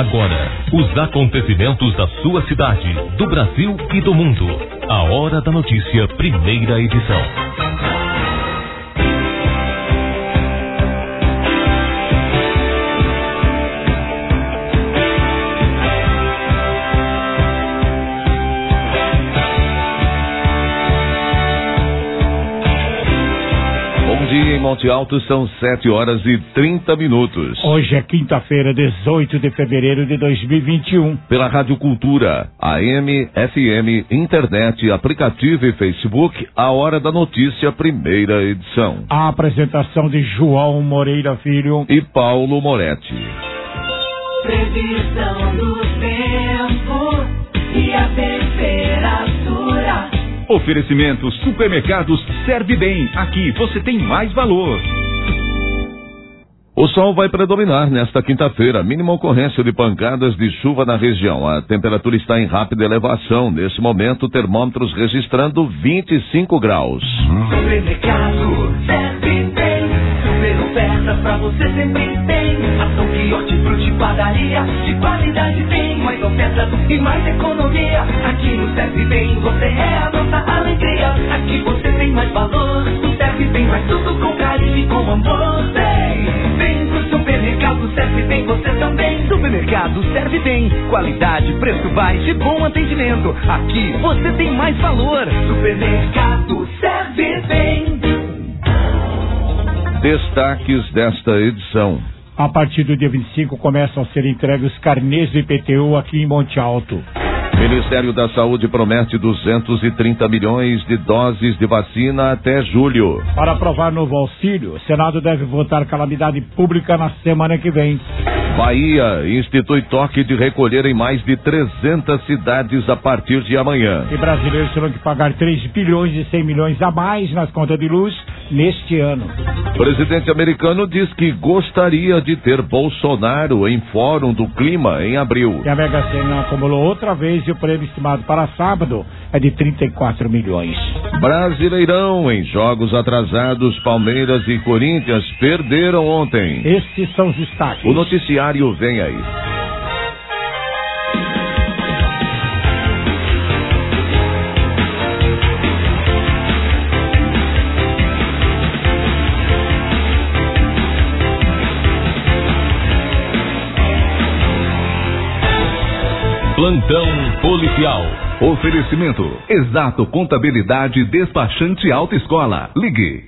Agora, os acontecimentos da sua cidade, do Brasil e do mundo. A Hora da Notícia, primeira edição. Em Monte Alto são 7h30. Hoje é quinta-feira, 18 de fevereiro de 2021. Pela Rádio Cultura, AM, FM, internet, aplicativo e Facebook, a Hora da Notícia, primeira edição. A apresentação de João Moreira Filho e Paulo Moretti. Previsão do tempo e a temperatura. Oferecimento Supermercados Serve Bem. Aqui você tem mais valor. O sol vai predominar nesta quinta-feira. Mínima ocorrência de pancadas de chuva na região. A temperatura está em rápida elevação. Nesse momento, termômetros registrando 25 graus. Supermercado Serve Bem. Super ofertas pra você sempre tem. Ação que hortifruti, padaria de qualidade tem. Mais ofertas e mais economia. Aqui no Serve Bem você é a nossa alegria. Aqui você tem mais valor. No Serve Bem mais tudo com carinho e com amor. Vem pro Supermercado Serve Bem você também. Supermercado Serve Bem. Qualidade, preço baixo e bom atendimento. Aqui você tem mais valor. Supermercado Serve Bem. Destaques desta edição. A partir do dia 25 começam a ser entregues os carnês do IPTU aqui em Monte Alto. Ministério da Saúde promete 230 milhões de doses de vacina até julho. Para aprovar novo auxílio, o Senado deve votar calamidade pública na semana que vem. Bahia institui toque de recolher em mais de 300 cidades a partir de amanhã. E brasileiros terão que pagar 3 bilhões e 100 milhões a mais nas contas de luz neste ano. O presidente americano diz que gostaria de ter Bolsonaro em Fórum do Clima em abril. E a Mega Sena acumulou outra vez e o prêmio estimado para sábado é de 34 milhões. Brasileirão, em jogos atrasados, Palmeiras e Corinthians perderam ontem. Esses são os destaques. O noticiário vem aí. Plantão policial. Oferecimento Exato Contabilidade Despachante Autoescola. Ligue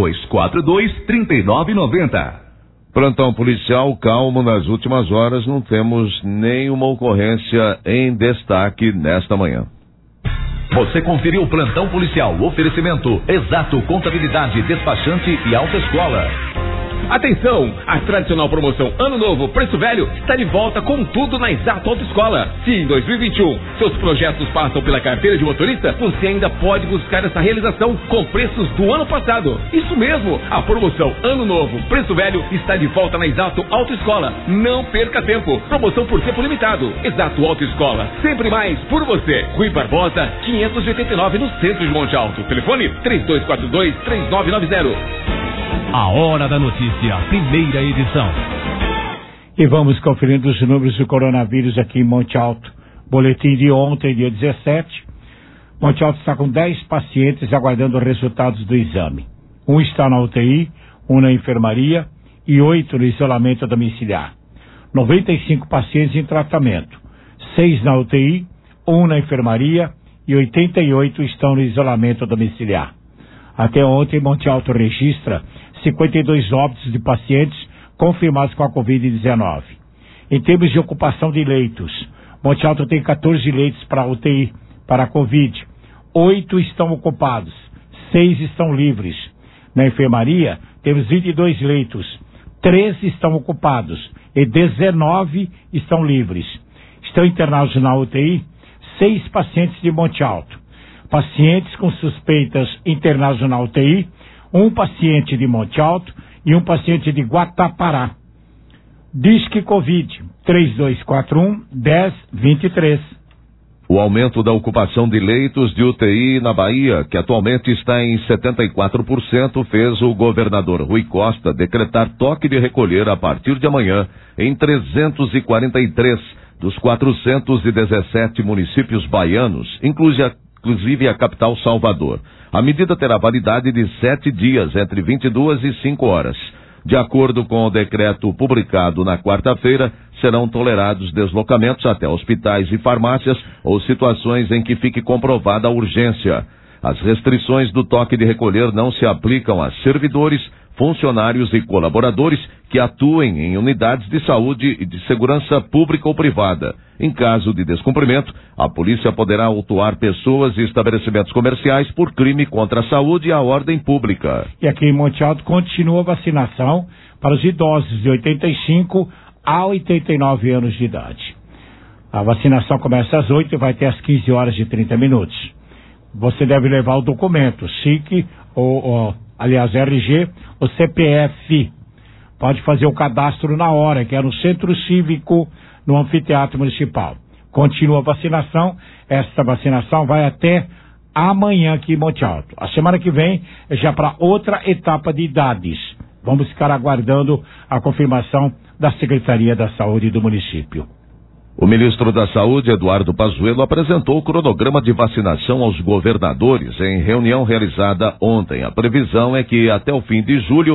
3242-3990. Plantão policial calmo nas últimas horas. Não temos nenhuma ocorrência em destaque nesta manhã. Você conferiu o Plantão policial. Oferecimento Exato Contabilidade Despachante e Autoescola. Atenção! A tradicional promoção Ano Novo Preço Velho está de volta com tudo na Exato Autoescola. Se em 2021 seus projetos passam pela carteira de motorista, você ainda pode buscar essa realização com preços do ano passado. Isso mesmo! A promoção Ano Novo Preço Velho está de volta na Exato Autoescola. Não perca tempo! Promoção por tempo limitado. Exato Autoescola. Sempre mais por você. Rui Barbosa, 589 no centro de Monte Alto. Telefone 3242-3990. A Hora da Notícia, primeira edição. E vamos conferindo os números do coronavírus aqui em Monte Alto. Boletim de ontem, dia 17. Monte Alto está com 10 pacientes aguardando resultados do exame. Um está na UTI, um na enfermaria e 8 no isolamento domiciliar. 95 pacientes em tratamento. 6 na UTI, 1 na enfermaria e 88 estão no isolamento domiciliar. Até ontem, Monte Alto registra 52 óbitos de pacientes confirmados com a Covid-19. Em termos de ocupação de leitos, Monte Alto tem 14 leitos para UTI, para a Covid. 8 estão ocupados, 6 estão livres. Na enfermaria, temos 22 leitos, 13 estão ocupados e 19 estão livres. Estão internados na UTI 6 pacientes de Monte Alto. Pacientes com suspeitas internados na UTI, um paciente de Monte Alto e um paciente de Guatapará. Disque Covid 3241-1023. O aumento da ocupação de leitos de UTI na Bahia, que atualmente está em 74%, fez o governador Rui Costa decretar toque de recolher a partir de amanhã em 343 dos 417 municípios baianos, inclusive a capital Salvador. A medida terá validade de 7 dias, entre 22 e 5 horas. De acordo com o decreto publicado na quarta-feira, serão tolerados deslocamentos até hospitais e farmácias ou situações em que fique comprovada a urgência. As restrições do toque de recolher não se aplicam a servidores, funcionários e colaboradores que atuem em unidades de saúde e de segurança pública ou privada. Em caso de descumprimento, a polícia poderá autuar pessoas e estabelecimentos comerciais por crime contra a saúde e a ordem pública. E aqui em Monte Alto continua a vacinação para os idosos de 85 a 89 anos de idade. A vacinação começa às 8 e vai até às 15 horas e 30 minutos. Você deve levar o documento, SIC, aliás, RG, o CPF. Pode fazer o cadastro na hora, que é no Centro Cívico, no Anfiteatro Municipal. Continua a vacinação. Esta vacinação vai até amanhã aqui em Monte Alto. A semana que vem é já para outra etapa de idades. Vamos ficar aguardando a confirmação da Secretaria da Saúde do município. O ministro da Saúde, Eduardo Pazuello, apresentou o cronograma de vacinação aos governadores em reunião realizada ontem. A previsão é que até o fim de julho,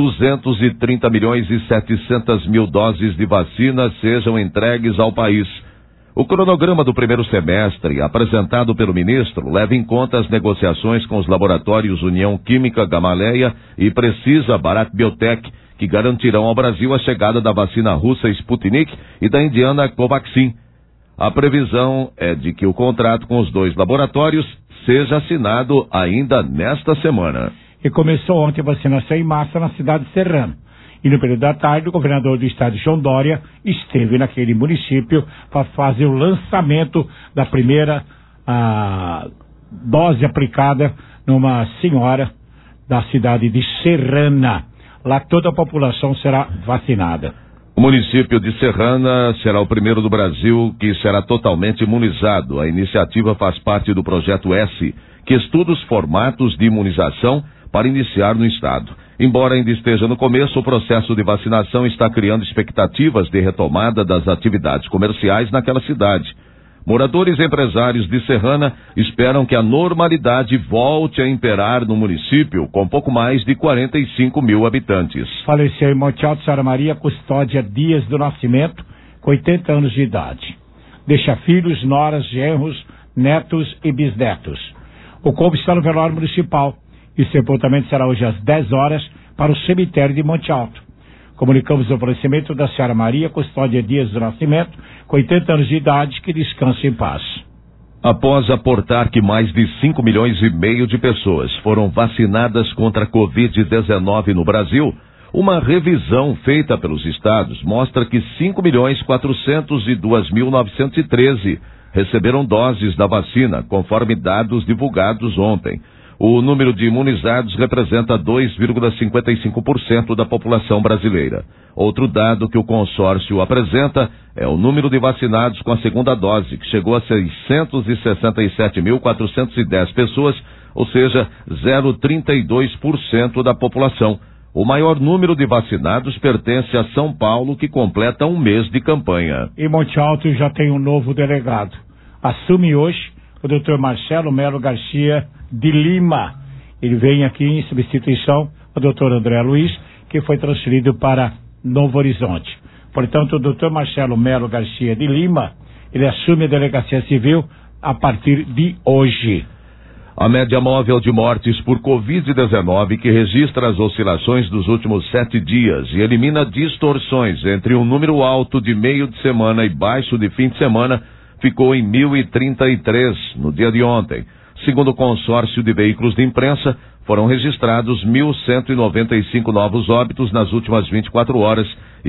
230 milhões e 700 mil doses de vacina sejam entregues ao país. O cronograma do primeiro semestre, apresentado pelo ministro, leva em conta as negociações com os laboratórios União Química Gamaleya e Precisa Bharat Biotech, que garantirão ao Brasil a chegada da vacina russa Sputnik e da indiana Covaxin. A previsão é de que o contrato com os dois laboratórios seja assinado ainda nesta semana. E começou ontem a vacinação em massa na cidade de Serrano. E no período da tarde, o governador do estado, João Dória, esteve naquele município para fazer o lançamento da primeira dose aplicada numa senhora da cidade de Serrana. Lá toda a população será vacinada. O município de Serrana será o primeiro do Brasil que será totalmente imunizado. A iniciativa faz parte do Projeto S, que estuda os formatos de imunização para iniciar no estado. Embora ainda esteja no começo, o processo de vacinação está criando expectativas de retomada das atividades comerciais naquela cidade. Moradores e empresários de Serrana esperam que a normalidade volte a imperar no município, com pouco mais de 45 mil habitantes. Faleceu em Monte Alto Sra. Maria Custódia Dias do Nascimento, com 80 anos de idade. Deixa filhos, noras, genros, netos e bisnetos. O corpo está no velório municipal e o sepultamento será hoje às 10 horas para o cemitério de Monte Alto. Comunicamos o falecimento da senhora Maria Custódia Dias do Nascimento, com 80 anos de idade, que descanse em paz. Após aportar que mais de 5 milhões e meio de pessoas foram vacinadas contra a Covid-19 no Brasil, uma revisão feita pelos estados mostra que 5.402.913 receberam doses da vacina, conforme dados divulgados ontem. O número de imunizados representa 2,55% da população brasileira. Outro dado que o consórcio apresenta é o número de vacinados com a segunda dose, que chegou a 667.410 pessoas, ou seja, 0,32% da população. O maior número de vacinados pertence a São Paulo, que completa um mês de campanha. Em Monte Alto já tem um novo delegado. Assume hoje o Dr. Marcelo Melo Garcia de Lima. Ele vem aqui em substituição ao Dr. André Luiz, que foi transferido para Novo Horizonte. Portanto, o Dr. Marcelo Melo Garcia de Lima, ele assume a delegacia civil a partir de hoje. A média móvel de mortes por Covid-19, que registra as oscilações dos últimos 7 dias e elimina distorções entre um número alto de meio de semana e baixo de fim de semana, ficou em 1.033 no dia de ontem. Segundo o consórcio de veículos de imprensa, foram registrados 1.195 novos óbitos nas últimas 24 horas e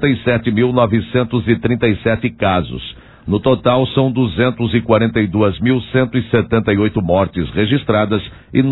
57.937 casos. No total, são 242.178 mortes registradas e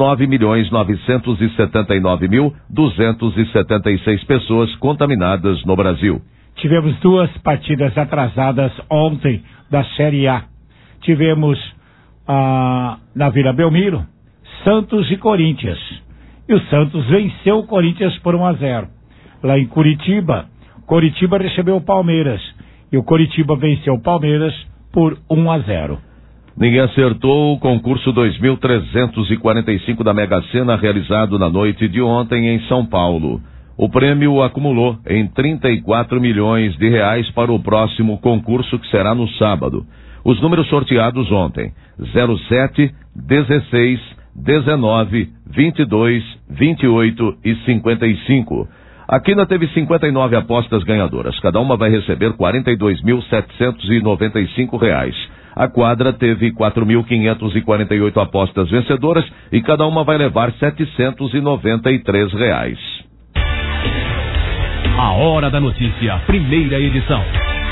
9.979.276 pessoas contaminadas no Brasil. Tivemos 2 partidas atrasadas ontem da Série A. tivemos na Vila Belmiro, Santos e Corinthians. E o Santos venceu o Corinthians por 1-0. Lá em Curitiba, Coritiba recebeu o Palmeiras. E o Coritiba venceu o Palmeiras por 1-0. Ninguém acertou o concurso 2.345 da Mega Sena realizado na noite de ontem em São Paulo. O prêmio acumulou em 34 milhões de reais para o próximo concurso, que será no sábado. Os números sorteados ontem: 07, 16, 19, 22, 28 e 55. A Quina teve 59 apostas ganhadoras. Cada uma vai receber R$ 42.795. A Quadra teve 4.548 apostas vencedoras e cada uma vai levar R$ 793. A Hora da Notícia, primeira edição.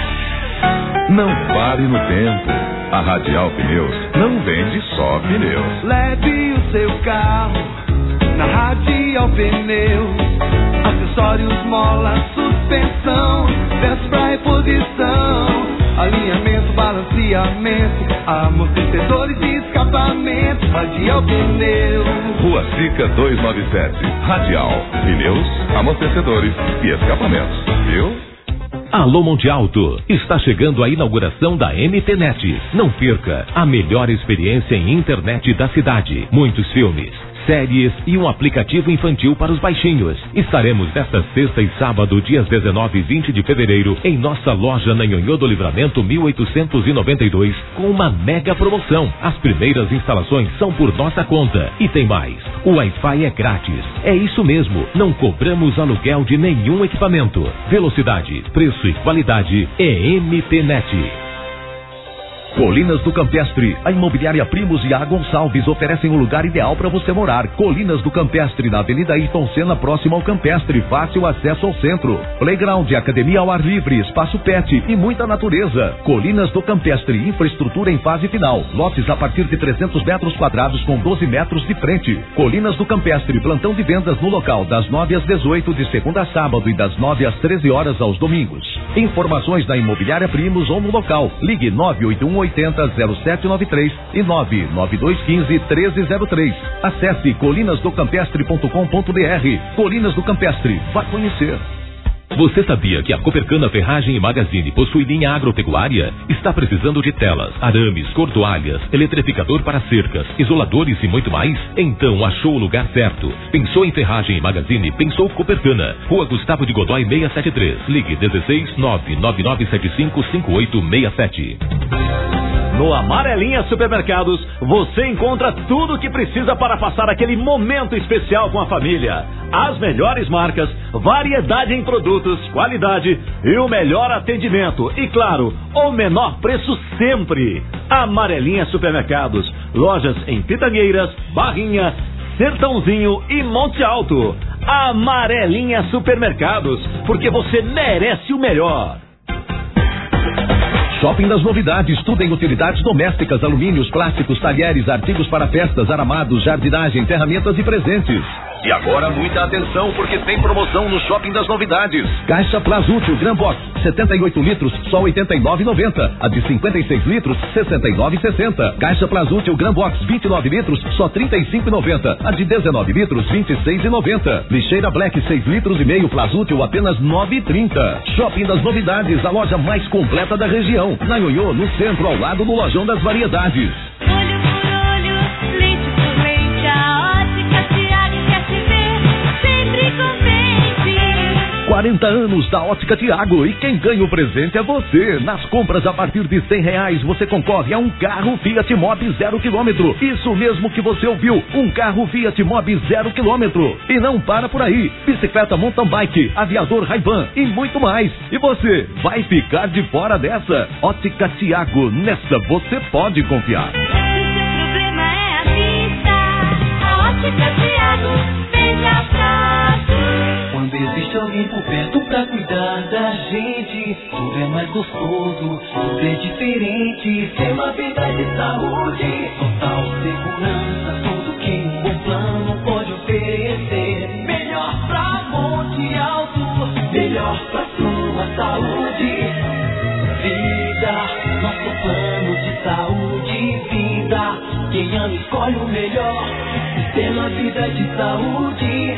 Não pare no tempo. A Radial Pneus não vende só pneus. Leve o seu carro na Radial Pneus. Acessórios, mola, suspensão, peças pra reposição, alinhamento, balanceamento, amortecedores e escapamento. Radial Pneus. Rua Sica 297. Radial Pneus, amortecedores e escapamentos. Viu? Alô Monte Alto, está chegando a inauguração da MTNet. Não perca a melhor experiência em internet da cidade. Muitos filmes, séries e um aplicativo infantil para os baixinhos. Estaremos nesta sexta e sábado, dias 19 e 20 de fevereiro, em nossa loja na Nhonhô do Livramento 1892, com uma mega promoção. As primeiras instalações são por nossa conta. E tem mais, o Wi-Fi é grátis. É isso mesmo, não cobramos aluguel de nenhum equipamento. Velocidade, preço e qualidade é MTNet. Colinas do Campestre, a imobiliária Primos e A Gonçalves oferecem um lugar ideal para você morar. Colinas do Campestre, na Avenida Ayrton Senna, próximo ao Campestre, fácil acesso ao centro. Playground, academia ao ar livre, espaço pet e muita natureza. Colinas do Campestre, infraestrutura em fase final. Lotes a partir de 300 metros quadrados com 12 metros de frente. Colinas do Campestre, plantão de vendas no local das 9 às 18 de segunda a sábado e das 9 às 13 horas aos domingos. Informações na imobiliária Primos ou no local. Ligue 981800793 e 992151303. Acesse colinasdocampestre.com.br. Colinas do Campestre, vá conhecer. Você sabia que a Copercana Ferragem e Magazine possui linha agropecuária? Está precisando de telas, arames, cortoalhas, eletrificador para cercas, isoladores e muito mais? Então achou o lugar certo. Pensou em Ferragem e Magazine? Pensou Copercana. Rua Gustavo de Godoy 673. Ligue 16 99975 5867. No Amarelinha Supermercados, você encontra tudo o que precisa para passar aquele momento especial com a família. As melhores marcas, variedade em produtos, qualidade e o melhor atendimento. E claro, o menor preço sempre. Amarelinha Supermercados, lojas em Pitangueiras, Barrinha, Sertãozinho e Monte Alto. Amarelinha Supermercados, porque você merece o melhor. Shopping das Novidades, tudo em utilidades domésticas, alumínios, plásticos, talheres, artigos para festas, aramados, jardinagem, ferramentas e presentes. E agora muita atenção, porque tem promoção no Shopping das Novidades. Caixa Plazútil Gran Box, 78 litros, só R$ 89,90. A de 56 litros, R$ 69,60. Caixa Plazútil Gran Box, 29 litros, só R$ 35,90. A de 19 litros, R$ 26,90. Lixeira Black, 6 litros e meio, Plazútil, apenas R$ 9,30. Shopping das Novidades, a loja mais completa da região. Na Nhonhô, no centro, ao lado do Lojão das Variedades. Olho por olho, leite por leite, a Ótica Tiago quer te ver sempre contente. 40 anos da Ótica Tiago, e quem ganha o presente é você. Nas compras a partir de R$100 você concorre a um carro Fiat Mobi 0 km. Isso mesmo que você ouviu, um carro Fiat Mobi 0 km. E não para por aí, bicicleta mountain bike, aviador Ray-Ban e muito mais. E você vai ficar de fora dessa? Ótica Tiago, nessa você pode confiar. Se o problema é a vista, a Ótica Tiago veja prazo. Quando existe alguém por perto pra cuidar da gente, tudo é mais gostoso, tudo é diferente. Tem uma vida de saúde, total segurança, tudo que um bom plano pode oferecer. Melhor pra Monte Alto, melhor pra sua saúde. Vida, nosso plano de saúde. escolhe o melhor, Sistema Vida de Saúde.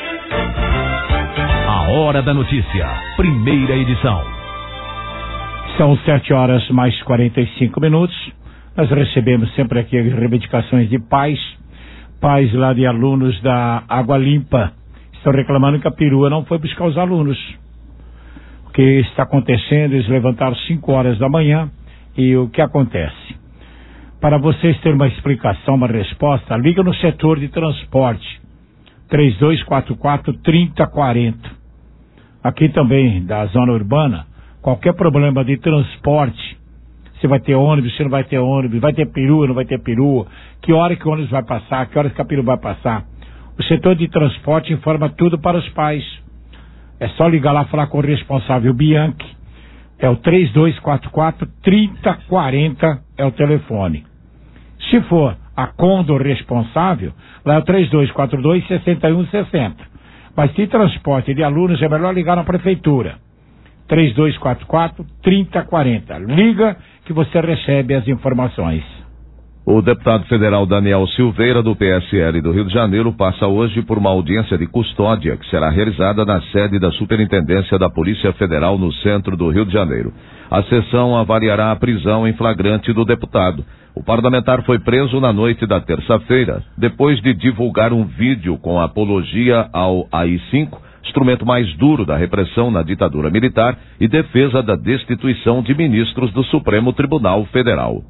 A Hora da Notícia, primeira edição. São 7h mais 45. Nós recebemos sempre aqui as reivindicações de pais lá de alunos da Água Limpa. Estão reclamando que a perua não foi buscar os alunos. O que está acontecendo? Eles levantaram 5 horas da manhã e o que acontece? Para vocês terem uma explicação, uma resposta, liga no setor de transporte 3244-3040. Aqui também da zona urbana, qualquer problema de transporte, se vai ter ônibus, se não vai ter ônibus, vai ter perua, não vai ter perua, que hora que o ônibus vai passar, que hora que a perua vai passar. O setor de transporte informa tudo para os pais. É só ligar lá e falar com o responsável Bianchi. É o 3244-3040 é o telefone. Se for a Condor responsável, lá é o 3242-6160. Mas se transporte de alunos é melhor ligar na prefeitura. 3244-3040. Liga que você recebe as informações. O deputado federal Daniel Silveira, do PSL do Rio de Janeiro, passa hoje por uma audiência de custódia que será realizada na sede da Superintendência da Polícia Federal no centro do Rio de Janeiro. A sessão avaliará a prisão em flagrante do deputado. O parlamentar foi preso na noite da terça-feira, depois de divulgar um vídeo com apologia ao AI-5, instrumento mais duro da repressão na ditadura militar, e defesa da destituição de ministros do Supremo Tribunal Federal.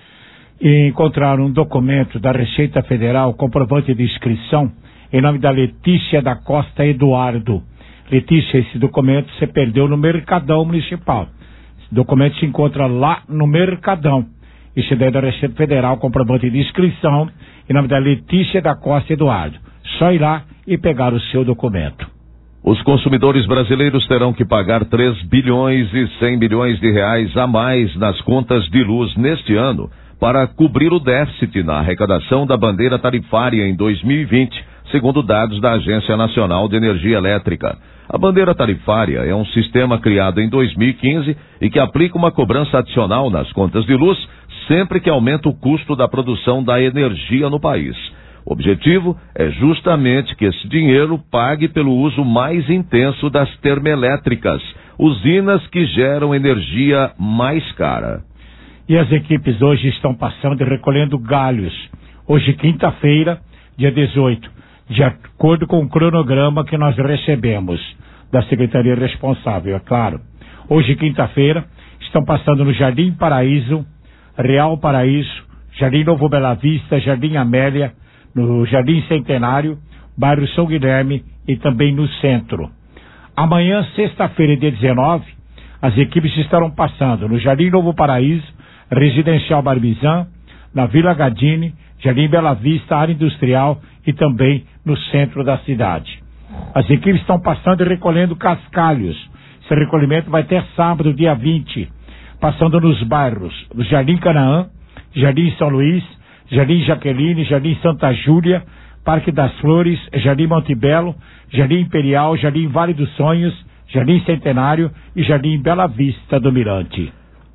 E encontraram um documento da Receita Federal, comprovante de inscrição, em nome da Letícia da Costa Eduardo. Letícia, esse documento você perdeu no Mercadão Municipal. Esse documento se encontra lá no Mercadão. Isso daí é da Receita Federal, comprovante de inscrição, em nome da Letícia da Costa Eduardo. Só ir lá e pegar o seu documento. Os consumidores brasileiros terão que pagar 3 bilhões e 100 milhões de reais a mais nas contas de luz neste ano, para cobrir o déficit na arrecadação da bandeira tarifária em 2020, segundo dados da Agência Nacional de Energia Elétrica. A bandeira tarifária é um sistema criado em 2015 e que aplica uma cobrança adicional nas contas de luz sempre que aumenta o custo da produção da energia no país. O objetivo é justamente que esse dinheiro pague pelo uso mais intenso das termoelétricas, usinas que geram energia mais cara. E as equipes hoje estão passando e recolhendo galhos. Hoje, quinta-feira, dia 18, de acordo com o cronograma que nós recebemos da Secretaria Responsável, é claro. Hoje, quinta-feira, estão passando no Jardim Paraíso, Real Paraíso, Jardim Novo Bela Vista, Jardim Amélia, no Jardim Centenário, bairro São Guilherme e também no centro. Amanhã, sexta-feira, dia 19, as equipes estarão passando no Jardim Novo Paraíso, Residencial Barbizan, na Vila Gadini, Jardim Bela Vista, área industrial e também no centro da cidade. As equipes estão passando e recolhendo cascalhos. Esse recolhimento vai até sábado, dia 20, passando nos bairros do Jardim Canaã, Jardim São Luís, Jardim Jaqueline, Jardim Santa Júlia, Parque das Flores, Jardim Montebello, Jardim Imperial, Jardim Vale dos Sonhos, Jardim Centenário e Jardim Bela Vista do Mirante.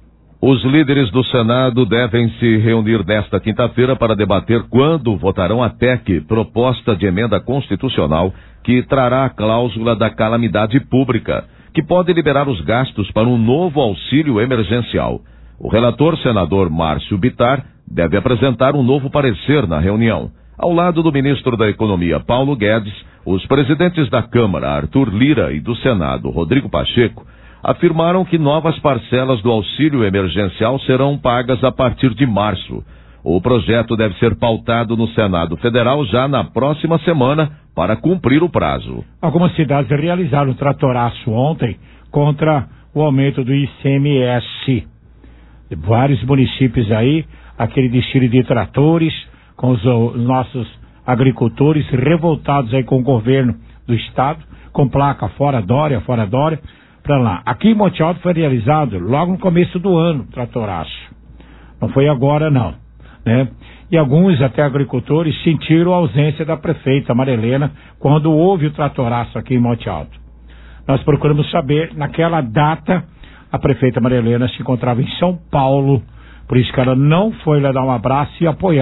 Os líderes do Senado devem se reunir nesta quinta-feira para debater quando votarão a PEC, proposta de emenda constitucional, que trará a cláusula da calamidade pública, que pode liberar os gastos para um novo auxílio emergencial. O relator, senador Márcio Bittar, deve apresentar um novo parecer na reunião. Ao lado do ministro da Economia, Paulo Guedes, os presidentes da Câmara, Arthur Lira, e do Senado, Rodrigo Pacheco, afirmaram que novas parcelas do auxílio emergencial serão pagas a partir de março. O projeto deve ser pautado no Senado Federal já na próxima semana para cumprir o prazo. Algumas cidades realizaram um tratoraço ontem contra o aumento do ICMS. Vários municípios aí, aquele desfile de tratores, com os nossos agricultores revoltados aí com o governo do estado, com placa fora Dória, para lá. Aqui em Monte Alto foi realizado logo no começo do ano, tratoraço. Não foi agora não, né? E alguns até agricultores sentiram a ausência da prefeita Maria Helena quando houve o tratoraço aqui em Monte Alto. Nós procuramos saber, naquela data, a prefeita Maria Helena se encontrava em São Paulo, por isso que ela não foi lá dar um abraço e apoiar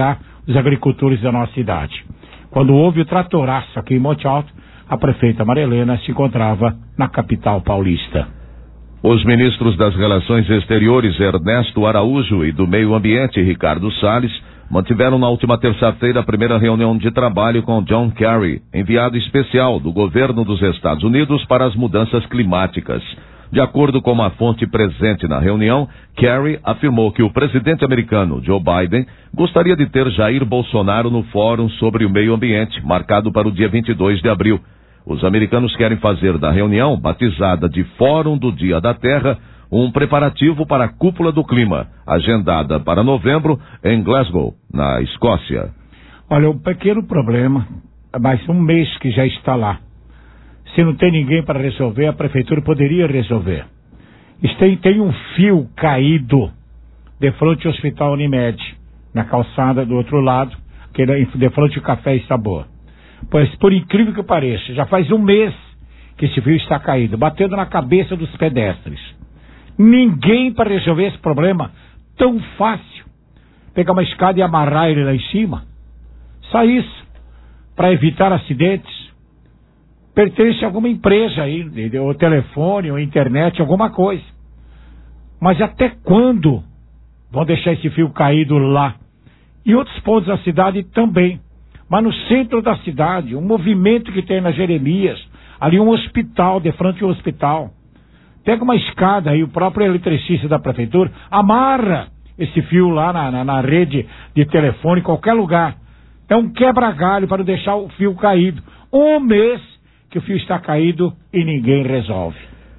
os agricultores da nossa cidade. Quando houve o tratoraço aqui em Monte Alto, a prefeita Maria Helena se encontrava na capital paulista. Os ministros das Relações Exteriores, Ernesto Araújo, e do Meio Ambiente, Ricardo Salles, mantiveram na última terça-feira a primeira reunião de trabalho com John Kerry, enviado especial do governo dos Estados Unidos para as mudanças climáticas. De acordo com uma fonte presente na reunião, Kerry afirmou que o presidente americano Joe Biden gostaria de ter Jair Bolsonaro no Fórum sobre o Meio Ambiente, marcado para o dia 22 de abril. Os americanos querem fazer da reunião, batizada de Fórum do Dia da Terra, um preparativo para a Cúpula do Clima, agendada para novembro em Glasgow, na Escócia. Olha, um pequeno problema, mas um mês que já está lá. Se não tem ninguém para resolver, a prefeitura poderia resolver. Tem um fio caído de frente ao Hospital Unimed, na calçada do outro lado, que é de frente ao Café e Sabor. Pois, por incrível que pareça, já faz um mês que esse fio está caído, batendo na cabeça dos pedestres. Ninguém para resolver esse problema tão fácil. Pegar uma escada e amarrar ele lá em cima. Só isso, para evitar acidentes. Pertence a alguma empresa aí, ou telefone, ou internet, alguma coisa. Mas até quando vão deixar esse fio caído lá? E outros pontos da cidade também. Mas no centro da cidade, um movimento que tem na Jeremias, ali um hospital, de frente ao hospital. Pega uma escada aí, o próprio eletricista da prefeitura, amarra esse fio lá na rede de telefone, em qualquer lugar. É um quebra-galho para deixar o fio caído. Um mês que o fio está caído e ninguém resolve.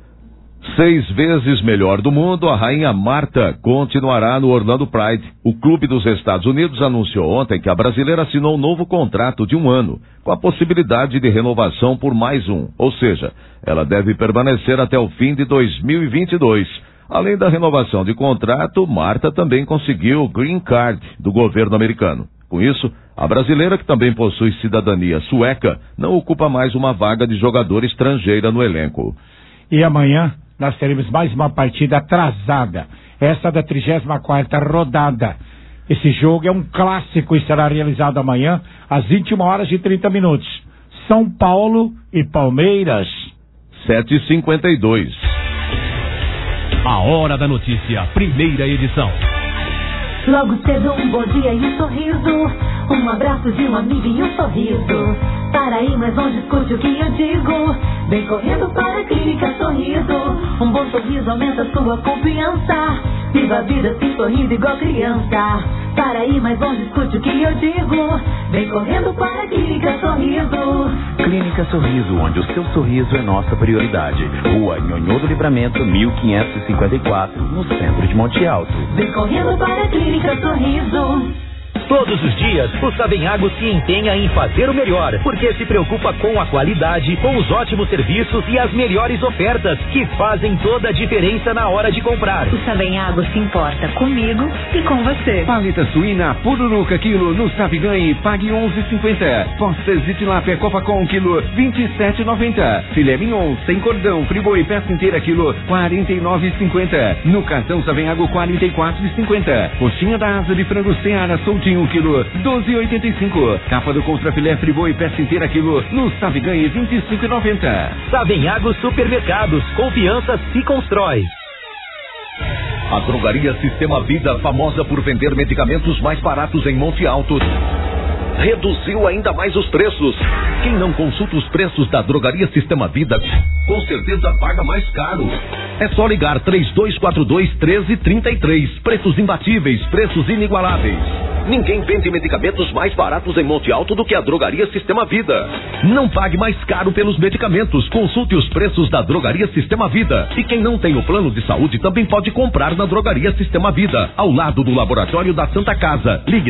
6 vezes melhor do mundo, a rainha Marta continuará no Orlando Pride. O clube dos Estados Unidos anunciou ontem que a brasileira assinou um novo contrato de 1 ano, com a possibilidade de renovação por mais um. Ou seja, ela deve permanecer até o fim de 2022. Além da renovação de contrato, Marta também conseguiu o Green Card do governo americano. Com isso, a brasileira, que também possui cidadania sueca, não ocupa mais uma vaga de jogador estrangeira no elenco. E amanhã nós teremos mais uma partida atrasada, essa da 34ª rodada. Esse jogo é um clássico e será realizado amanhã às 21h30. São Paulo e Palmeiras. 7h52. A Hora da Notícia, primeira edição. Logo cedo um bom dia e um sorriso, um abraço de um amigo e um sorriso. Para aí, mas não discute o que eu digo. Vem correndo para a Clínica Sorriso. Um bom sorriso aumenta sua confiança. Viva a vida se sorrindo igual criança. Para aí, mas não discute o que eu digo. Vem correndo para a Clínica Sorriso. Clínica Sorriso, onde o seu sorriso é nossa prioridade. Rua Nhonhô do Livramento, 1554, no centro de Monte Alto. Vem correndo para a Clínica Sorriso. Todos os dias, o Savenhago se empenha em fazer o melhor, porque se preocupa com a qualidade, com os ótimos serviços e as melhores ofertas, que fazem toda a diferença na hora de comprar. O Savenhago se importa comigo e com você. Paleta suína pururuca quilo no Saviganhe, pague 11,50. Postas de tilápia Copacom quilo 27,90. Filé mignon sem cordão, friboi peça inteira quilo 49,50. No cartão Savenhago 44,50. Coxinha da asa de frango Seara soltinho 1 quilo, 12,85. Capa do contra filé friboi peça inteira quilo no Saviganhe 25,90. Savenhago Supermercados, confiança se constrói. A Drogaria Sistema Vida, famosa por vender medicamentos mais baratos em Monte Alto, reduziu ainda mais os preços. Quem não consulta os preços da Drogaria Sistema Vida, com certeza paga mais caro. É só ligar 3242-1333. Preços imbatíveis, preços inigualáveis. Ninguém vende medicamentos mais baratos em Monte Alto do que a Drogaria Sistema Vida. Não pague mais caro pelos medicamentos. Consulte os preços da Drogaria Sistema Vida. E quem não tem o plano de saúde também pode comprar na Drogaria Sistema Vida, ao lado do Laboratório da Santa Casa. Ligue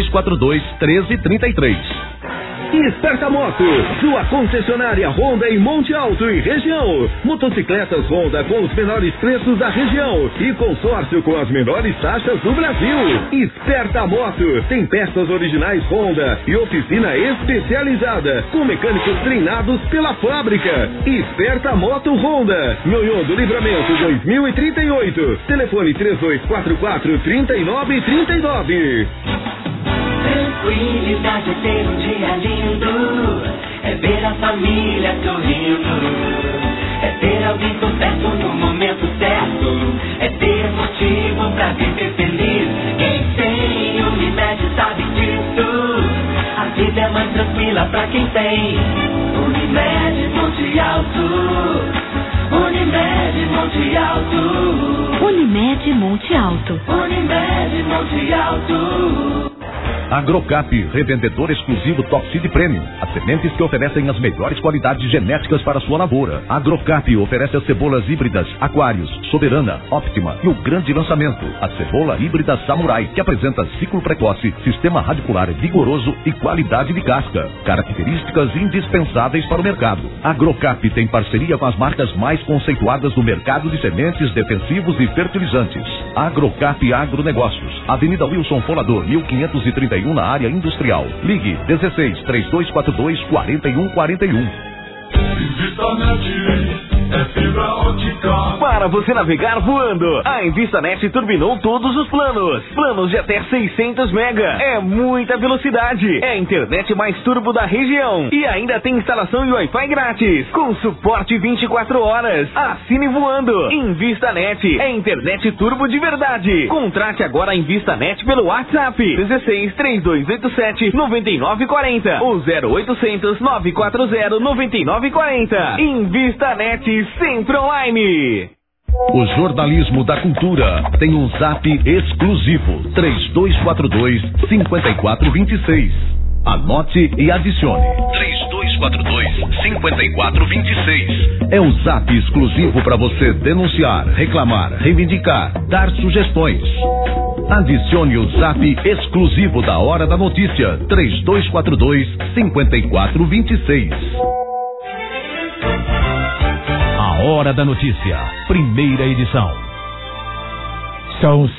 3242-1333. Esperta Moto, sua concessionária Honda em Monte Alto e região. Motocicletas Honda com os menores preços da região e consórcio com as menores taxas do Brasil. Esperta Moto tem peças originais Honda e oficina especializada com mecânicos treinados pela fábrica. Esperta Moto Honda, Nhonhô do Livramento 2038. Telefone 3244-3939. Tranquilidade é ter um dia lindo, é ver a família sorrindo, é ter alguém por perto no momento certo, é ter motivo pra viver feliz. Quem tem Unimed sabe disso, a vida é mais tranquila pra quem tem Unimed Monte Alto. Unimed Monte Alto. Unimed Monte Alto. Unimed Monte Alto. Agrocap, revendedor exclusivo Top Seed Premium. As sementes que oferecem as melhores qualidades genéticas para a sua lavoura. Agrocap oferece as cebolas híbridas Aquários, Soberana, Optima e o grande lançamento, a cebola híbrida Samurai, que apresenta ciclo precoce, sistema radicular vigoroso e qualidade de casca. Características indispensáveis para o mercado. Agrocap tem parceria com as marcas mais conceituadas do mercado de sementes, defensivos e fertilizantes. Agrocap Agronegócios, Avenida Wilson Folador, 1531, na área industrial. Ligue 16 3242 4141. InvistaNet é fibra ótica. Para você navegar voando, a InvistaNet turbinou todos os planos. Planos de até 600 mega. É muita velocidade. É a internet mais turbo da região. E ainda tem instalação e Wi-Fi grátis. Com suporte 24 horas. Assine voando. InvistaNet é internet turbo de verdade. Contrate agora a InvistaNet pelo WhatsApp 16 3287 9940 ou 0800 940 9940. InvistaNet sempre online. O jornalismo da cultura tem um zap exclusivo 3242-5426. Anote e adicione 3242-5426. É um zap exclusivo para você denunciar, reclamar, reivindicar, dar sugestões. Adicione o zap exclusivo da Hora da Notícia 3242-5426. A Hora da Notícia, primeira edição. São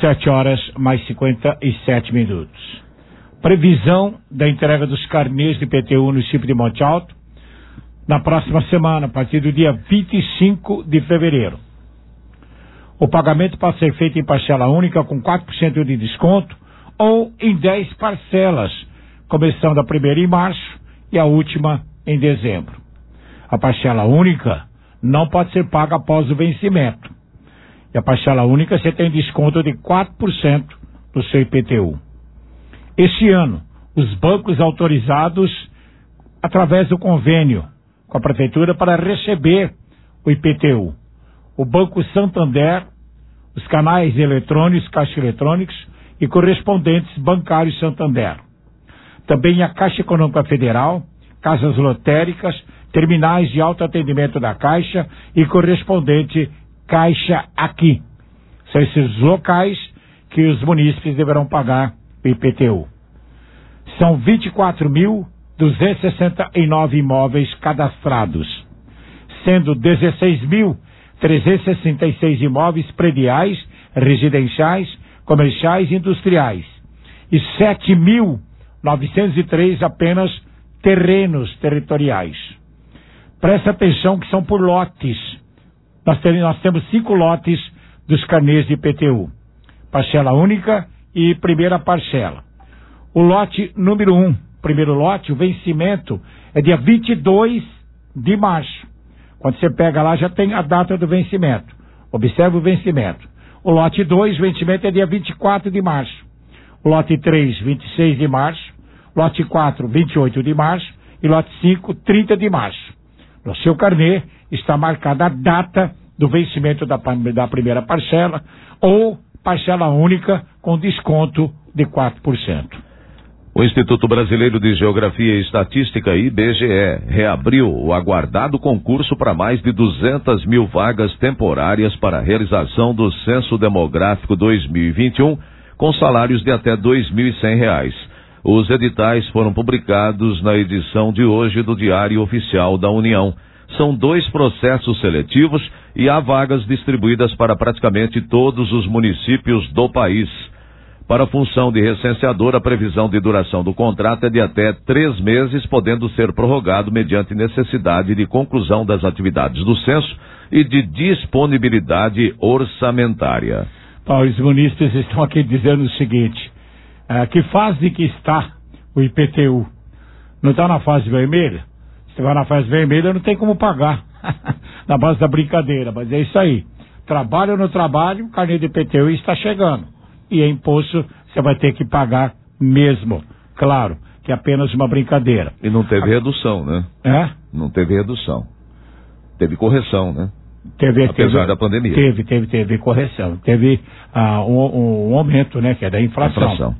7h57. Previsão da entrega dos carnês de IPTU no município de Monte Alto na próxima semana, a partir do dia 25 de fevereiro. O pagamento pode ser feito em parcela única com 4% de desconto ou em 10 parcelas, começando a primeira em março e a última em dezembro. A parcela única não pode ser paga após o vencimento. E a parcela única você tem desconto de 4% do seu IPTU. Este ano, os bancos autorizados, através do convênio com a Prefeitura, para receber o IPTU. O Banco Santander, os canais eletrônicos, caixas eletrônicos e correspondentes bancários Santander. Também a Caixa Econômica Federal, casas lotéricas, terminais de autoatendimento da Caixa e correspondente Caixa Aqui. São esses locais que os munícipes deverão pagar o IPTU. São 24.269 imóveis cadastrados, sendo 16.366 imóveis prediais, residenciais, comerciais e industriais e 7.903 apenas terrenos territoriais. Presta atenção que são por lotes. Nós temos 5 lotes dos carnês de IPTU. Parcela única e primeira parcela. O lote número 1, primeiro lote, o vencimento é dia 22 de março. Quando você pega lá, já tem a data do vencimento. Observe o vencimento. O lote 2, o vencimento é dia 24 de março. O lote 3, 26 de março. Lote 4, 28 de março. E lote 5, 30 de março. No seu carnê está marcada a data do vencimento da primeira parcela ou parcela única com desconto de 4%. O Instituto Brasileiro de Geografia e Estatística, IBGE, reabriu o aguardado concurso para mais de 200 mil vagas temporárias para a realização do Censo Demográfico 2021, com salários de até R$ 2.100. Os editais foram publicados na edição de hoje do Diário Oficial da União. São 2 processos seletivos e há vagas distribuídas para praticamente todos os municípios do país. Para a função de recenseador, a previsão de duração do contrato é de até 3 meses, podendo ser prorrogado mediante necessidade de conclusão das atividades do censo e de disponibilidade orçamentária. Os munícipes estão aqui dizendo o seguinte, que fase que está o IPTU. Não está na fase vermelha? Se vai na fase vermelha, não tem como pagar. Na base da brincadeira, mas é isso aí. Trabalho no trabalho, o carnê de IPTU está chegando. E é imposto, você vai ter que pagar mesmo. Claro, que é apenas uma brincadeira. E não teve redução, né? É? Não teve redução. Teve correção, né? Apesar da pandemia. Teve correção. Teve um aumento, né? Que é da inflação.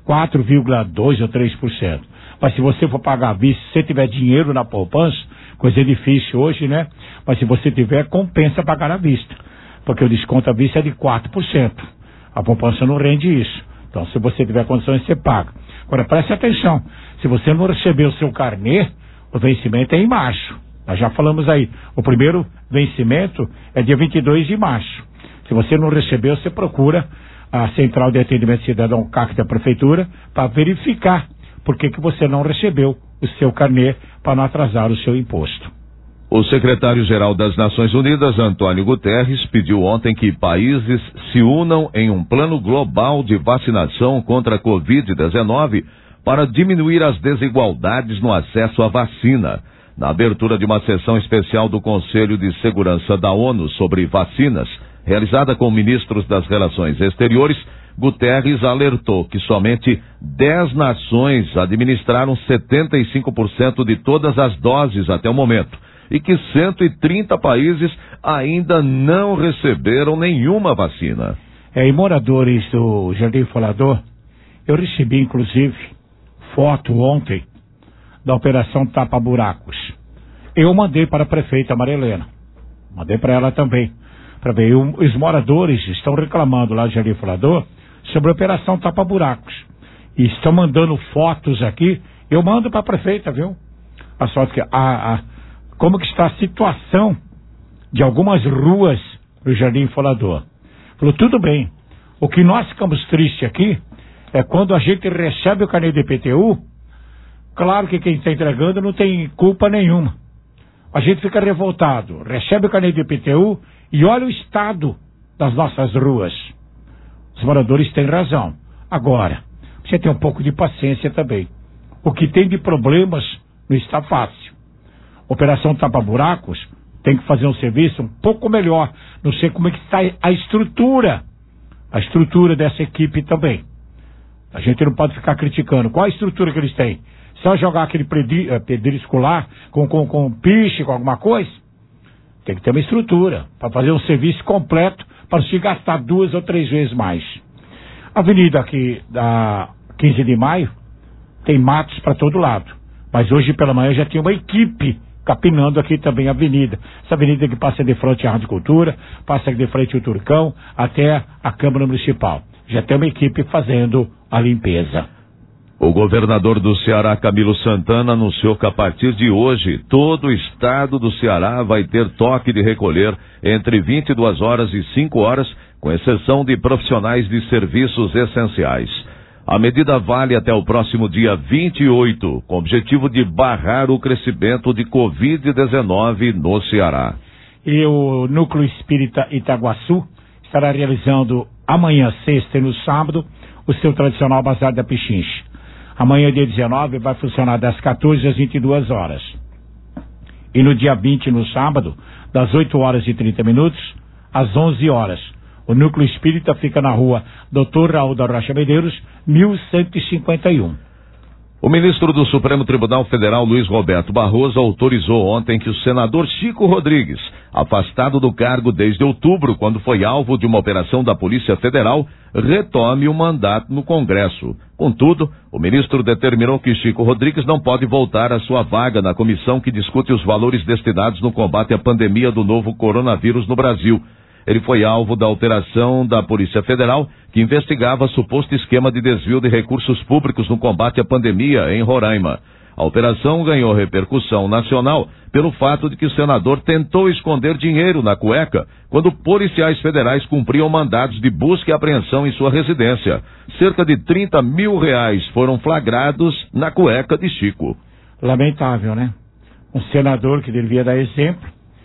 4,2% ou 3%. Mas se você for pagar à vista, se você tiver dinheiro na poupança, coisa difícil hoje, né? Mas se você tiver, compensa pagar à vista. Porque o desconto à vista é de 4%. A poupança não rende isso. Então, se você tiver condições, você paga. Agora, preste atenção. Se você não receber o seu carnê, o vencimento é em março. Nós já falamos aí. O primeiro vencimento é dia 22 de março. Se você não recebeu, você procura a Central de Atendimento Cidadão CAC da Prefeitura para verificar por que você não recebeu o seu carnê para não atrasar o seu imposto. O secretário-geral das Nações Unidas, Antônio Guterres, pediu ontem que países se unam em um plano global de vacinação contra a Covid-19 para diminuir as desigualdades no acesso à vacina. Na abertura de uma sessão especial do Conselho de Segurança da ONU sobre vacinas, realizada com ministros das Relações Exteriores, Guterres alertou que somente 10 nações administraram 75% de todas as doses até o momento e que 130 países ainda não receberam nenhuma vacina. E moradores do Jardim Falador, eu recebi inclusive foto ontem da Operação Tapa Buracos. Eu mandei para a prefeita Maria Helena, mandei para ela também, para ver. Os moradores estão reclamando lá do Jardim Falador sobre a Operação Tapa Buracos. E estão mandando fotos aqui, eu mando para a prefeita, viu? A sorte que como que está a situação de algumas ruas do Jardim Falador. Falou, tudo bem. O que nós ficamos tristes aqui é quando a gente recebe o carnê de IPTU, claro que quem está entregando não tem culpa nenhuma. A gente fica revoltado, recebe o carnê de IPTU e olha o estado das nossas ruas. Os moradores têm razão. Agora, você tem um pouco de paciência também. O que tem de problemas não está fácil. Operação Tapa Buracos tem que fazer um serviço um pouco melhor. Não sei como é que está a estrutura dessa equipe também. A gente não pode ficar criticando. Qual a estrutura que eles têm? Só jogar aquele pedrisco lá com piche, com alguma coisa? Tem que ter uma estrutura para fazer um serviço completo para se gastar 2 ou 3 vezes mais. A avenida aqui da 15 de maio tem matos para todo lado. Mas hoje pela manhã já tinha uma equipe capinando aqui também a avenida. Essa avenida que passa de frente à Rádio Cultura, passa de frente ao Turcão, até a Câmara Municipal. Já tem uma equipe fazendo a limpeza. O governador do Ceará, Camilo Santana, anunciou que a partir de hoje, todo o estado do Ceará vai ter toque de recolher entre 22 horas e 5 horas, com exceção de profissionais de serviços essenciais. A medida vale até o próximo dia 28, com o objetivo de barrar o crescimento de Covid-19 no Ceará. E o Núcleo Espírita Itaguaçu estará realizando amanhã, sexta e no sábado, o seu tradicional Bazar da Pichincha. Amanhã, dia 19, vai funcionar das 14 às 22 horas. E no dia 20, no sábado, das 8 horas e 30 minutos às 11 horas. O Núcleo Espírita fica na rua Dr. Raul da Rocha Medeiros, 1151. O ministro do Supremo Tribunal Federal, Luiz Roberto Barroso, autorizou ontem que o senador Chico Rodrigues, afastado do cargo desde outubro, quando foi alvo de uma operação da Polícia Federal, retome o mandato no Congresso. Contudo, o ministro determinou que Chico Rodrigues não pode voltar à sua vaga na comissão que discute os valores destinados no combate à pandemia do novo coronavírus no Brasil. Ele foi alvo da operação da Polícia Federal, que investigava suposto esquema de desvio de recursos públicos no combate à pandemia em Roraima. A operação ganhou repercussão nacional pelo fato de que o senador tentou esconder dinheiro na cueca quando policiais federais cumpriam mandados de busca e apreensão em sua residência. Cerca de R$30 mil foram flagrados na cueca de Chico. Lamentável, né? Um senador que devia dar exemplo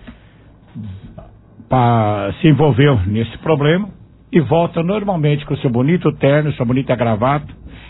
se envolveu nesse problema e volta normalmente com seu bonito terno, sua bonita gravata,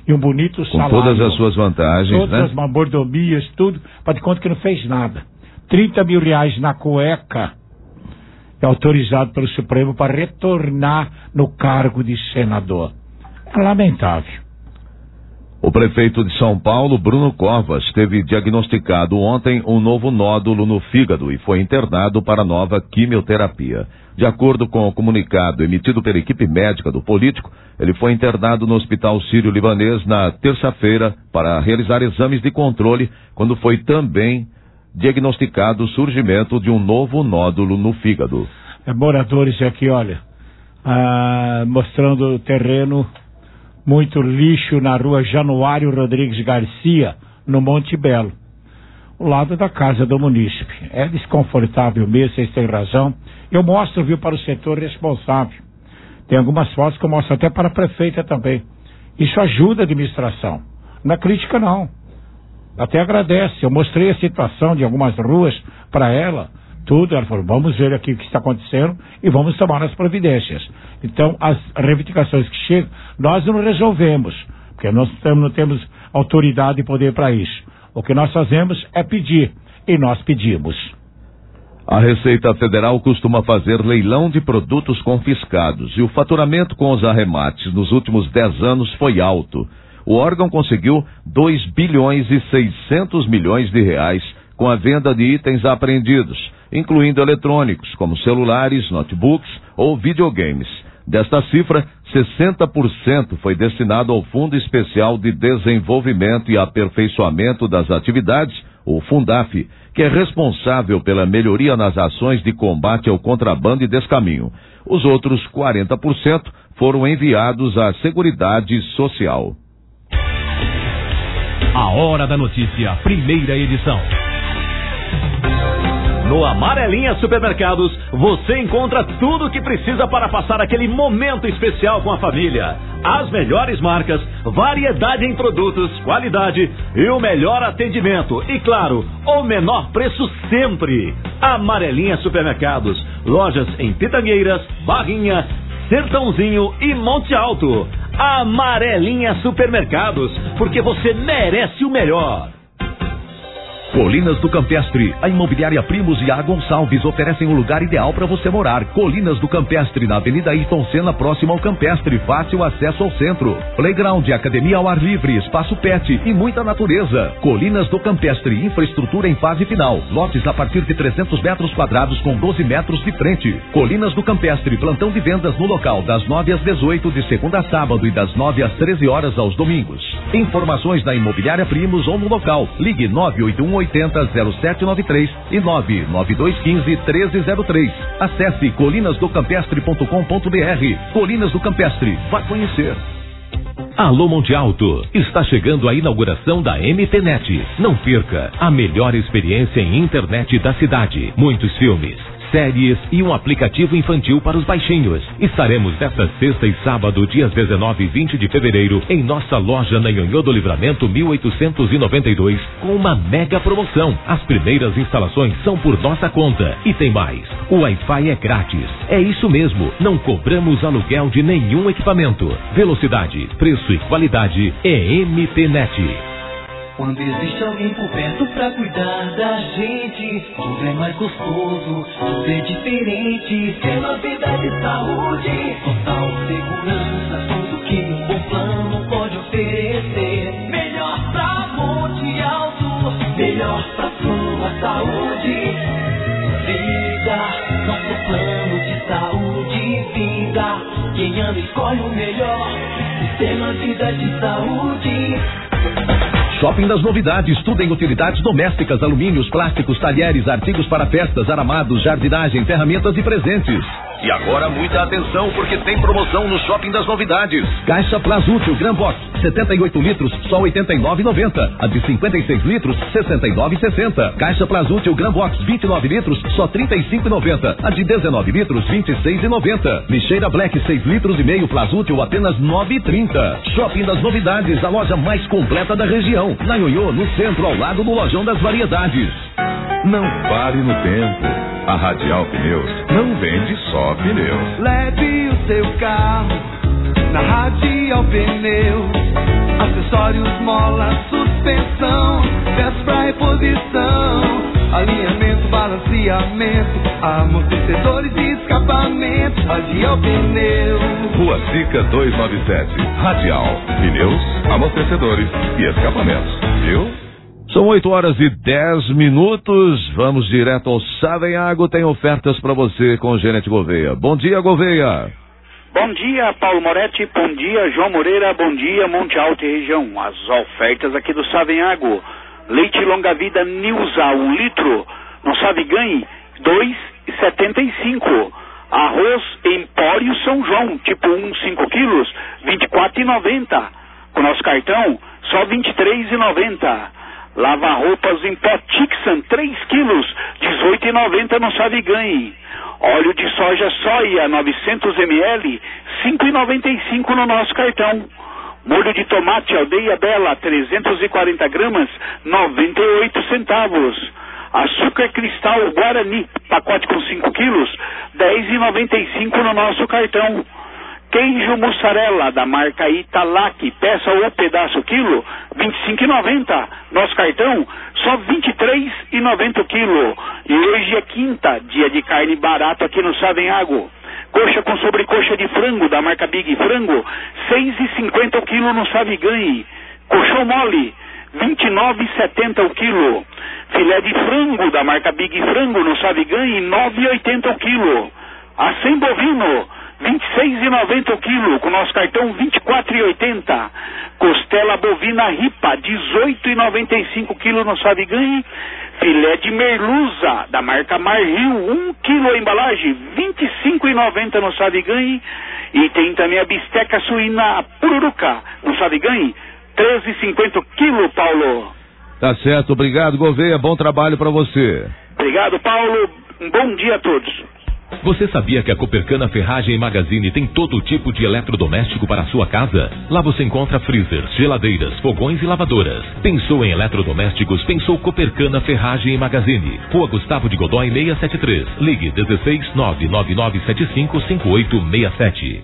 e um bonito salário. Com todas as suas vantagens, todas as mordomias, tudo, para de conta que não fez nada. 30 mil reais na cueca é autorizado pelo Supremo para retornar no cargo de senador. É lamentável. O prefeito de São Paulo, Bruno Covas, teve diagnosticado ontem um novo nódulo no fígado e foi internado para nova quimioterapia. De acordo com o comunicado emitido pela equipe médica do político, ele foi internado no Hospital Sírio-Libanês na terça-feira para realizar exames de controle, quando foi também diagnosticado o surgimento de um novo nódulo no fígado. Moradores aqui, olha, mostrando o terreno, muito lixo na rua Januário Rodrigues Garcia, no Monte Belo, ao lado da casa do munícipe. É desconfortável mesmo, vocês têm razão. Eu mostro, viu, para o setor responsável. Tem algumas fotos que eu mostro até para a prefeita também. Isso ajuda a administração. Não é crítica, não. Até agradece. Eu mostrei a situação de algumas ruas para ela, tudo. Ela falou, vamos ver aqui o que está acontecendo e vamos tomar as providências. Então, as reivindicações que chegam, nós não resolvemos, porque nós não temos autoridade e poder para isso. O que nós fazemos é pedir, e nós pedimos. A Receita Federal costuma fazer leilão de produtos confiscados e o faturamento com os arremates nos últimos 10 anos foi alto. O órgão conseguiu 2 bilhões e 600 milhões de reais com a venda de itens apreendidos, incluindo eletrônicos, como celulares, notebooks ou videogames. Desta cifra, 60% foi destinado ao Fundo Especial de Desenvolvimento e Aperfeiçoamento das Atividades, o Fundaf, que é responsável pela melhoria nas ações de combate ao contrabando e descaminho. Os outros 40% foram enviados à Seguridade Social. A Hora da Notícia, primeira edição. No Amarelinha Supermercados, você encontra tudo o que precisa para passar aquele momento especial com a família. As melhores marcas, variedade em produtos, qualidade e o melhor atendimento. E claro, o menor preço sempre. Amarelinha Supermercados, lojas em Pitangueiras, Barrinha, Sertãozinho e Monte Alto. Amarelinha Supermercados, porque você merece o melhor. Colinas do Campestre, a imobiliária Primos e A Gonçalves oferecem um lugar ideal para você morar. Colinas do Campestre, na Avenida Ayrton Senna, próximo ao Campestre, fácil acesso ao centro. Playground, academia ao ar livre, espaço pet e muita natureza. Colinas do Campestre, infraestrutura em fase final. Lotes a partir de 300 metros quadrados com 12 metros de frente. Colinas do Campestre, plantão de vendas no local das 9 às 18 de segunda a sábado e das 9 às 13 horas aos domingos. Informações na imobiliária Primos ou no local. Ligue 981800793 e 992151303. Acesse colinasdocampestre.com.br. Colinas do Campestre, vá conhecer. Alô Monte Alto, está chegando a inauguração da MTNet. Não perca a melhor experiência em internet da cidade. Muitos filmes, séries e um aplicativo infantil para os baixinhos. Estaremos nesta sexta e sábado, dias 19 e 20 de fevereiro, em nossa loja na Nhonhô do Livramento 1892, com uma mega promoção. As primeiras instalações são por nossa conta. E tem mais, o Wi-Fi é grátis. É isso mesmo, não cobramos aluguel de nenhum equipamento. Velocidade, preço e qualidade é MTNet. Quando existe alguém por perto pra cuidar da gente, tudo é mais gostoso, tudo é diferente. É uma vida de saúde, total segurança, tudo que um bom plano pode oferecer. Melhor pra Monte Alto, melhor pra sua saúde. Vida, nosso plano de saúde e vida. Quem ama escolhe o melhor, Sistema Vida de Saúde. Shopping das Novidades, tudo em utilidades domésticas, alumínios, plásticos, talheres, artigos para festas, aramados, jardinagem, ferramentas e presentes. E agora muita atenção, porque tem promoção no Shopping das Novidades. Caixa Plazútil Gran Box, 78 litros, só R$ 89,90. A de 56 litros, R$ 69,60. Caixa Plazútil Gran Box, 29 litros, só R$ 35,90. A de 19 litros, R$ 26,90. Lixeira Black, 6 litros e meio, Plazútil, apenas R$ 9,30. Shopping das Novidades, a loja mais completa da região. Na Nhonhô, no centro, ao lado do Lojão das Variedades. Não pare no tempo. A Radial Pneus não vende só pneus. Leve o seu carro na Radial Pneus. A acessórios, mola, suspensão, peças pra reposição, alinhamento, balanceamento, amortecedores e escapamentos, Radial Pneu. Rua Sica 297, Radial, pneus, amortecedores e escapamentos, viu? São 8h10. Vamos direto ao Savenhago. Tem ofertas para você com o gerente Gouveia. Bom dia, Gouveia. Bom dia, Paulo Moretti. Bom dia, João Moreira. Bom dia, Monte Alto e região. As ofertas aqui do Savenhago. Leite longa vida Nilza, 1 litro. Não sabe ganhe, 2,75. Arroz Empório São João, tipo 1, 5 quilos, 24,90. Com nosso cartão, só 23,90. Lava-roupas em pó Tixan, 3 quilos, 18,90 no Sabe Ganhe. Óleo de soja Soia, 900 ml, 5,95 no nosso cartão. Molho de tomate Aldeia Bela, 340 gramas, 98 centavos. Açúcar cristal Guarani, pacote com 5 quilos, 10,95 no nosso cartão. Queijo mussarela da marca Italac, peça ou pedaço quilo, 25,90. Nosso cartão, só 23,90 o quilo. E hoje é quinta, dia de carne barato aqui no Savenhago. Coxa com sobrecoxa de frango da marca Big Frango, 6,50 o quilo no Sabe Ganhe. Coxão mole, 29,70 o quilo. Filé de frango da marca Big Frango no Sabe Ganhe, 9,80 o quilo. Acém bovino, 26,90 o quilo, com nosso cartão 24,80. Costela bovina ripa, 18,95 o quilo no Sabe Ganhe. Filé de merluza, da marca Marril, 1 quilo a embalagem, 25,90 no Sabe Ganhe. E tem também a bisteca suína pururuca, no Sabe Ganhe, 13,50 o quilo, Paulo. Tá certo, obrigado, Gouveia, bom trabalho para você. Obrigado, Paulo, um bom dia a todos. Você sabia que a Copercana Ferragem e Magazine tem todo tipo de eletrodoméstico para a sua casa? Lá você encontra freezers, geladeiras, fogões e lavadoras. Pensou em eletrodomésticos? Pensou Copercana Ferragem e Magazine. Rua Gustavo de Godói 673. Ligue 16 99975 5867.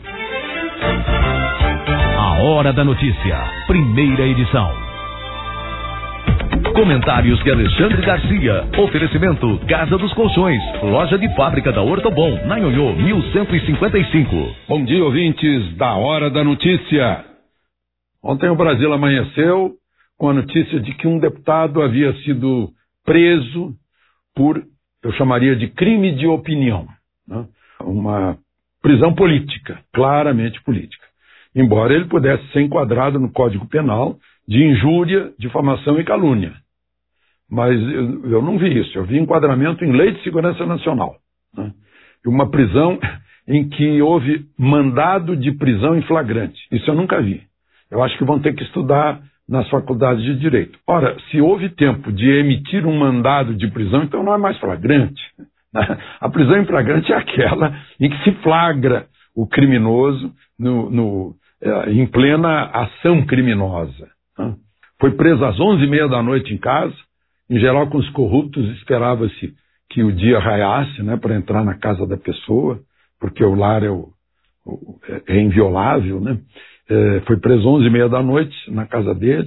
A Hora da Notícia, primeira edição. Comentários de Alexandre Garcia. Oferecimento Casa dos Colchões, loja de fábrica da Ortobon, na Ionhô 1155. Bom dia, ouvintes da Hora da Notícia. Ontem o Brasil amanheceu com a notícia de que um deputado havia sido preso por, eu chamaria de crime de opinião, né? Uma prisão política, claramente política. Embora ele pudesse ser enquadrado no Código Penal de injúria, difamação e calúnia. Mas eu não vi isso. Eu vi enquadramento em Lei de Segurança Nacional, né? Uma prisão em que houve mandado de prisão em flagrante. Isso eu nunca vi. Eu acho que vão ter que estudar nas faculdades de Direito. Ora, se houve tempo de emitir um mandado de prisão, então não é mais flagrante. A prisão em flagrante é aquela em que se flagra o criminoso em plena ação criminosa. Foi preso às 11h30 da noite em casa. Em geral, com os corruptos, esperava-se que o dia raiasse, né, para entrar na casa da pessoa, porque o lar é inviolável, né? Foi preso 11h30 da noite na casa dele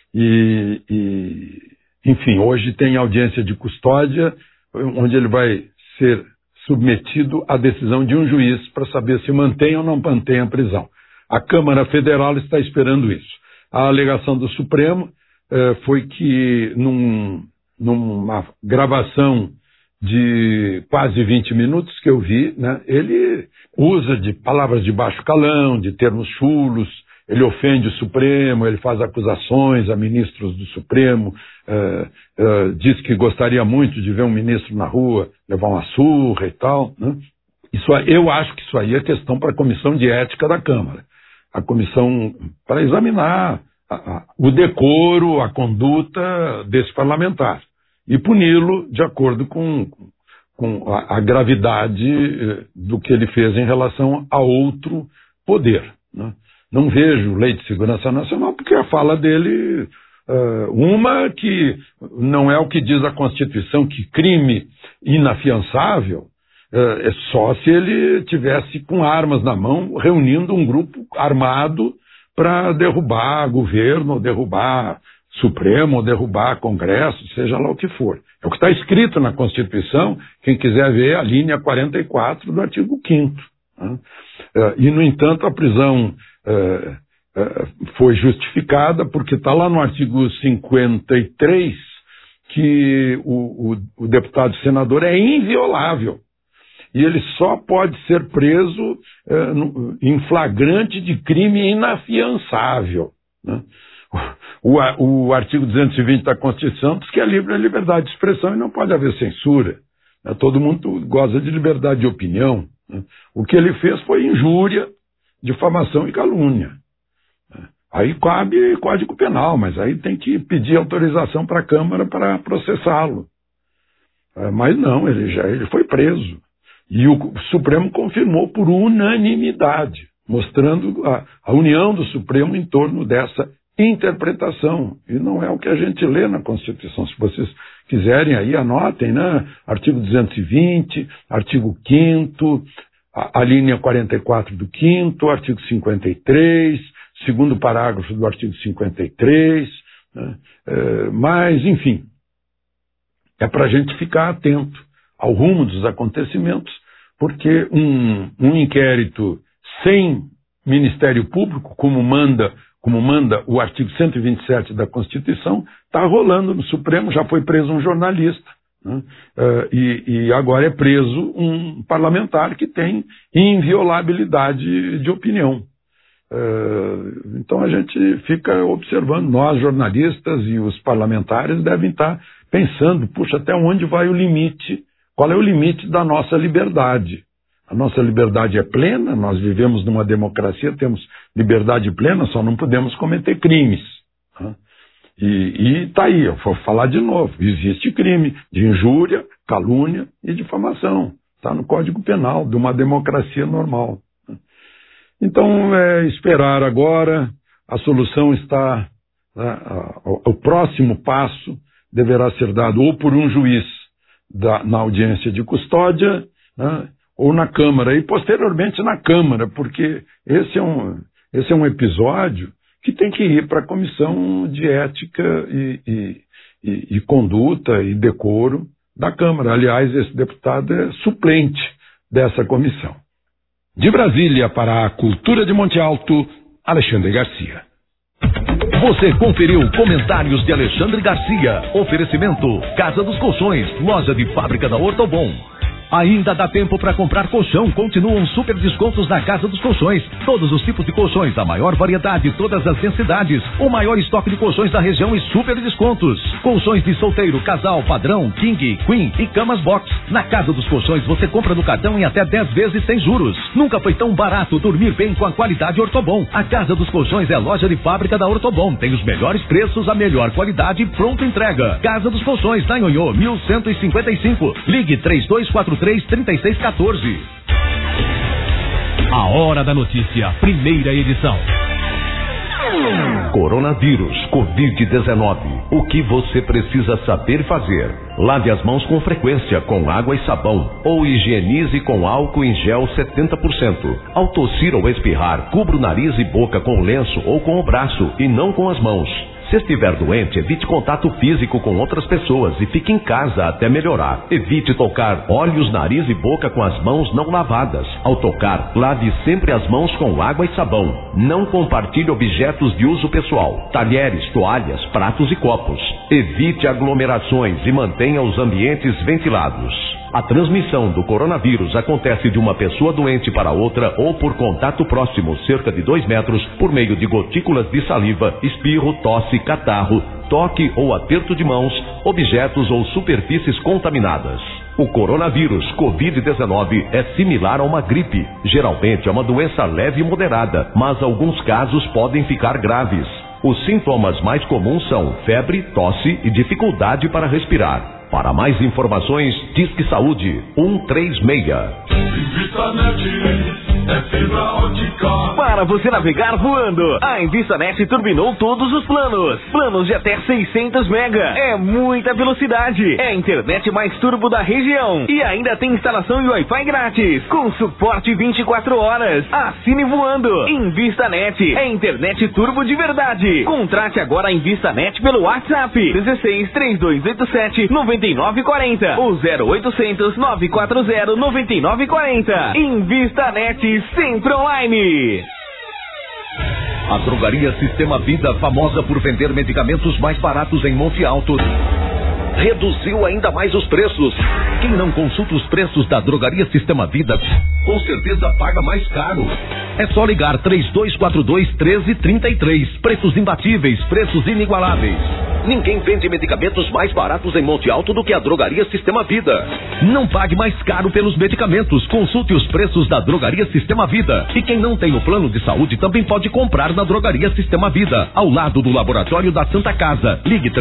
enfim, hoje tem audiência de custódia, onde ele vai ser submetido à decisão de um juiz para saber se mantém ou não mantém a prisão. A Câmara Federal está esperando isso. A alegação do Supremo foi que numa gravação de quase 20 minutos que eu vi, né, ele usa de palavras de baixo calão, de termos chulos, ele ofende o Supremo, ele faz acusações a ministros do Supremo, diz que gostaria muito de ver um ministro na rua levar uma surra e tal, né? Eu acho que isso aí é questão para a Comissão de Ética da Câmara. A comissão para examinar o decoro, a conduta desse parlamentar e puni-lo de acordo com a gravidade do que ele fez em relação a outro poder, né? Não vejo Lei de Segurança Nacional porque a fala dele, uma que não é o que diz a Constituição, que crime inafiançável é só se ele tivesse com armas na mão, reunindo um grupo armado para derrubar governo, ou derrubar Supremo, ou derrubar Congresso, seja lá o que for. É o que está escrito na Constituição, quem quiser ver a linha 44 do artigo 5º. Né? E, no entanto, a prisão foi justificada porque está lá no artigo 53 que o deputado senador é inviolável. E ele só pode ser preso em flagrante de crime inafiançável. Né? O artigo 220 da Constituição diz que é livre a liberdade de expressão e não pode haver censura. Né? Todo mundo goza de liberdade de opinião. Né? O que ele fez foi injúria, difamação e calúnia. Aí cabe Código Penal, mas aí tem que pedir autorização para a Câmara para processá-lo. Mas não, ele foi preso. E o Supremo confirmou por unanimidade, mostrando a união do Supremo em torno dessa interpretação. E não é o que a gente lê na Constituição. Se vocês quiserem aí, anotem, né? Artigo 220, artigo 5º, a linha 44 do 5º, artigo 53, segundo parágrafo do artigo 53, né? Mas, enfim, é para a gente ficar atento ao rumo dos acontecimentos, porque um inquérito sem Ministério Público, como manda o artigo 127 da Constituição, está rolando no Supremo. Já foi preso um jornalista, né? E agora é preso um parlamentar que tem inviolabilidade de opinião. Então a gente fica observando, nós jornalistas e os parlamentares devem estar pensando, puxa, até onde vai o limite, qual é o limite da nossa liberdade? A nossa liberdade é plena, nós vivemos numa democracia, temos liberdade plena, só não podemos cometer crimes. Né? E está aí, eu vou falar de novo, existe crime de injúria, calúnia e difamação. Está no Código Penal de uma democracia normal. Então, esperar agora, a solução está, né, o próximo passo deverá ser dado ou por um juiz na audiência de custódia, né, ou na Câmara, e posteriormente na Câmara, porque esse é um episódio que tem que ir para a Comissão de Ética e Conduta e Decoro da Câmara. Aliás, esse deputado é suplente dessa comissão. De Brasília para a Cultura de Monte Alto, Alexandre Garcia. Você conferiu comentários de Alexandre Garcia. Oferecimento Casa dos Colchões, loja de fábrica da Ortobon. Ainda dá tempo para comprar colchão. Continuam super descontos na Casa dos Colchões. Todos os tipos de colchões, a maior variedade, todas as densidades. O maior estoque de colchões da região e super descontos. Colchões de solteiro, casal, padrão, king, queen e camas box. Na Casa dos Colchões você compra no cartão em até 10 vezes sem juros. Nunca foi tão barato dormir bem com a qualidade Ortobon. A Casa dos Colchões é a loja de fábrica da Ortobon. Tem os melhores preços, a melhor qualidade e pronta entrega. Casa dos Colchões, na Nhonhô, 1155. Ligue 3243 3614. A Hora da Notícia, primeira edição. Coronavírus, Covid-19. O que você precisa saber fazer? Lave as mãos com frequência com água e sabão ou higienize com álcool em gel 70%. Ao tossir ou espirrar, cubra o nariz e boca com lenço ou com o braço e não com as mãos. Se estiver doente, evite contato físico com outras pessoas e fique em casa até melhorar. Evite tocar olhos, nariz e boca com as mãos não lavadas. Ao tocar, lave sempre as mãos com água e sabão. Não compartilhe objetos de uso pessoal, talheres, toalhas, pratos e copos. Evite aglomerações e mantenha os ambientes ventilados. A transmissão do coronavírus acontece de uma pessoa doente para outra ou por contato próximo, cerca de 2 metros, por meio de gotículas de saliva, espirro, tosse, catarro, toque ou aperto de mãos, objetos ou superfícies contaminadas. O coronavírus Covid-19 é similar a uma gripe. Geralmente é uma doença leve e moderada, mas alguns casos podem ficar graves. Os sintomas mais comuns são febre, tosse e dificuldade para respirar. Para mais informações, Disque Saúde 136. Vitanet é fibra ótica. Para para você navegar voando. A InvistaNet turbinou todos os planos. Planos de até 600 mega. É muita velocidade. É a internet mais turbo da região. E ainda tem instalação e Wi-Fi grátis. Com suporte 24 horas. Assine voando. InvistaNet. É internet turbo de verdade. Contrate agora a InvistaNet pelo WhatsApp 16 3287 9940 ou 0800 940 9940. InvistaNet sempre online. A Drogaria Sistema Vida, famosa por vender medicamentos mais baratos em Monte Alto, reduziu ainda mais os preços. Quem não consulta os preços da Drogaria Sistema Vida, com certeza paga mais caro. É só ligar 3242-1333. Preços imbatíveis, preços inigualáveis. Ninguém vende medicamentos mais baratos em Monte Alto do que a Drogaria Sistema Vida. Não pague mais caro pelos medicamentos. Consulte os preços da Drogaria Sistema Vida. E quem não tem o plano de saúde também pode comprar na Drogaria Sistema Vida, ao lado do Laboratório da Santa Casa. Ligue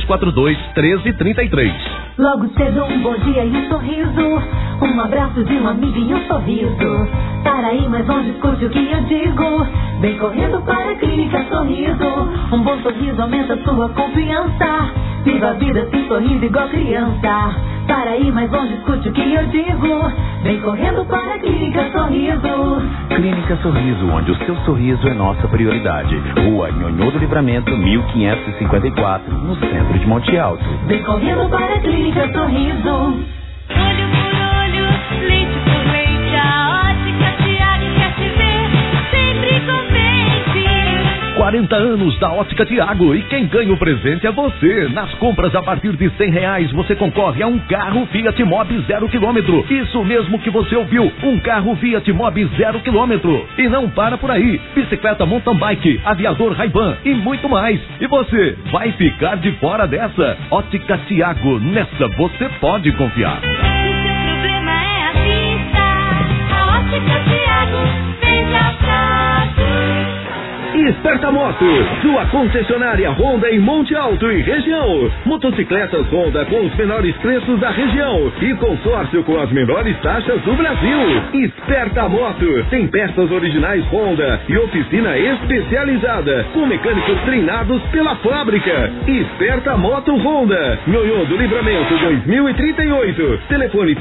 3242-1333. Logo cedo um bom dia e um sorriso, um abraço de um amigo e um sorriso. Para aí, mas onde escute o que eu digo, vem correndo para a Clínica Sorriso. Um bom sorriso aumenta sua confiança. Viva a vida assim sorrindo igual criança. Para aí, mas onde escute o que eu digo, vem correndo para a Clínica Sorriso. Clínica Sorriso, onde o seu sorriso é nossa prioridade. Rua Nhonhô do Livramento, 1554, no centro de Monte Alto. Vem correndo para a Clínica Sorriso. Olho por olho, leite por leite, a Ótica Tiago quer te ver sempre contente. 40 anos da Ótica Tiago, e quem ganha o presente é você. Nas compras a partir de R$100 você concorre a um carro Fiat Mobi 0 km. Isso mesmo que você ouviu, um carro Fiat Mobi 0 km. E não para por aí, bicicleta mountain bike, aviador Ray-Ban e muito mais. E você vai ficar de fora dessa? Ótica Tiago, nessa você pode confiar. O seu problema é a vista, a Ótica Tiago vem já prato. Esperta Moto, sua concessionária Honda em Monte Alto e região. Motocicletas Honda com os menores preços da região e consórcio com as menores taxas do Brasil. Esperta Moto, tem peças originais Honda e oficina especializada com mecânicos treinados pela fábrica. Esperta Moto Honda, Nhonhô do Livramento 2038. Telefone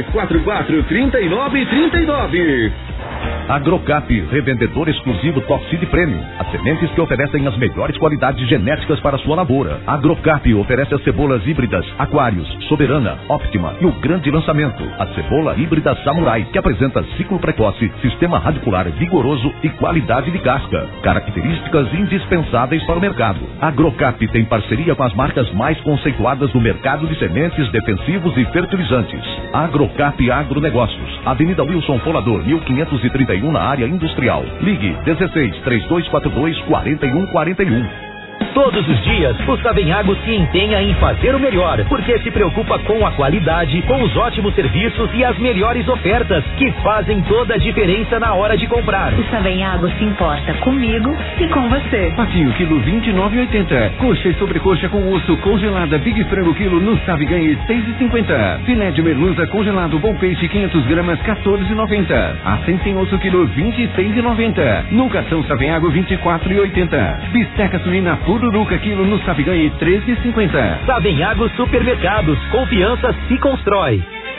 3244-3939. Agrocap, revendedor exclusivo Top Seed Premium. As sementes que oferecem as melhores qualidades genéticas para sua lavoura. Agrocap oferece as cebolas híbridas Aquários, Soberana, Optima e o grande lançamento, a cebola híbrida Samurai, que apresenta ciclo precoce, sistema radicular vigoroso e qualidade de casca. Características indispensáveis para o mercado. Agrocap tem parceria com as marcas mais conceituadas do mercado de sementes, defensivos e fertilizantes. Agrocap Agronegócios, Avenida Wilson Folador, 1531, na área industrial. Ligue 16 3242 4141. Todos os dias, o Savenhago se empenha em fazer o melhor, porque se preocupa com a qualidade, com os ótimos serviços e as melhores ofertas, que fazem toda a diferença na hora de comprar. O Savenhago se importa comigo e com você. Patinho, quilo 29,80. Coxa e sobrecoxa com osso congelada Big Frango, quilo no Sabe Ganhe 6,50. Filé de merluza congelado Bom Peixe 500 gramas 14,90. Acém sem osso, quilo 26,90. No cartão Savenhago 24,80. Bisteca suína Pururuca, quilo no Sabe Ganhe 13,50. Savenhago Supermercados, confiança se constrói.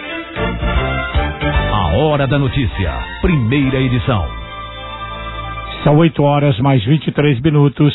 A Hora da Notícia, primeira edição. São 8 horas mais 23 minutos.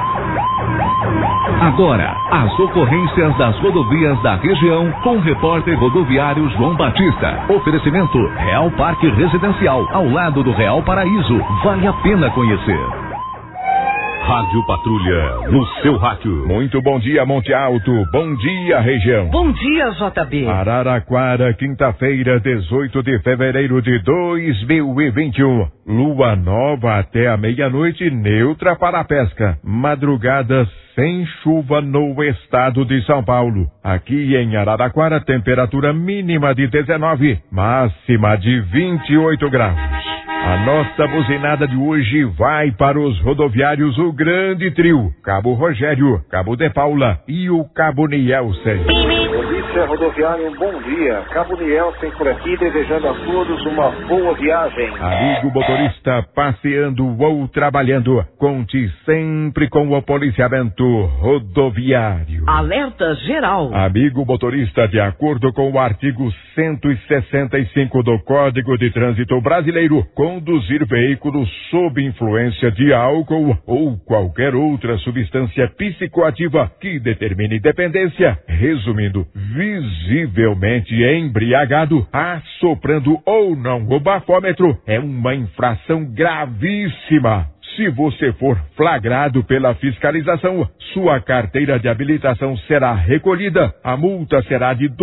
Agora, as ocorrências das rodovias da região com o repórter rodoviário João Batista. Oferecimento Real Parque Residencial, ao lado do Real Paraíso. Vale a pena conhecer. Rádio Patrulha, no seu rádio. Muito bom dia, Monte Alto. Bom dia, região. Bom dia, JB. Araraquara, quinta-feira, 18 de fevereiro de 2021. Lua nova até a meia-noite, neutra para a pesca. Madrugada sem chuva no estado de São Paulo. Aqui em Araraquara, temperatura mínima de 19, máxima de 28 graus. A nossa buzinada de hoje vai para os rodoviários O Grande Trio, Cabo Rogério, Cabo de Paula e o Cabo Nielsen. Polícia Rodoviária, um bom dia. Cabo Nielsen por aqui, desejando a todos uma boa viagem. Amigo motorista, passeando ou trabalhando, conte sempre com o policiamento rodoviário. Alerta geral. Amigo motorista, de acordo com o artigo 165 do Código de Trânsito Brasileiro, conduzir veículos sob influência de álcool ou qualquer outra substância psicoativa que determine dependência, resumindo, visivelmente embriagado, assoprando ou não o bafômetro, é uma infração gravíssima. Se você for flagrado pela fiscalização, sua carteira de habilitação será recolhida. A multa será de R$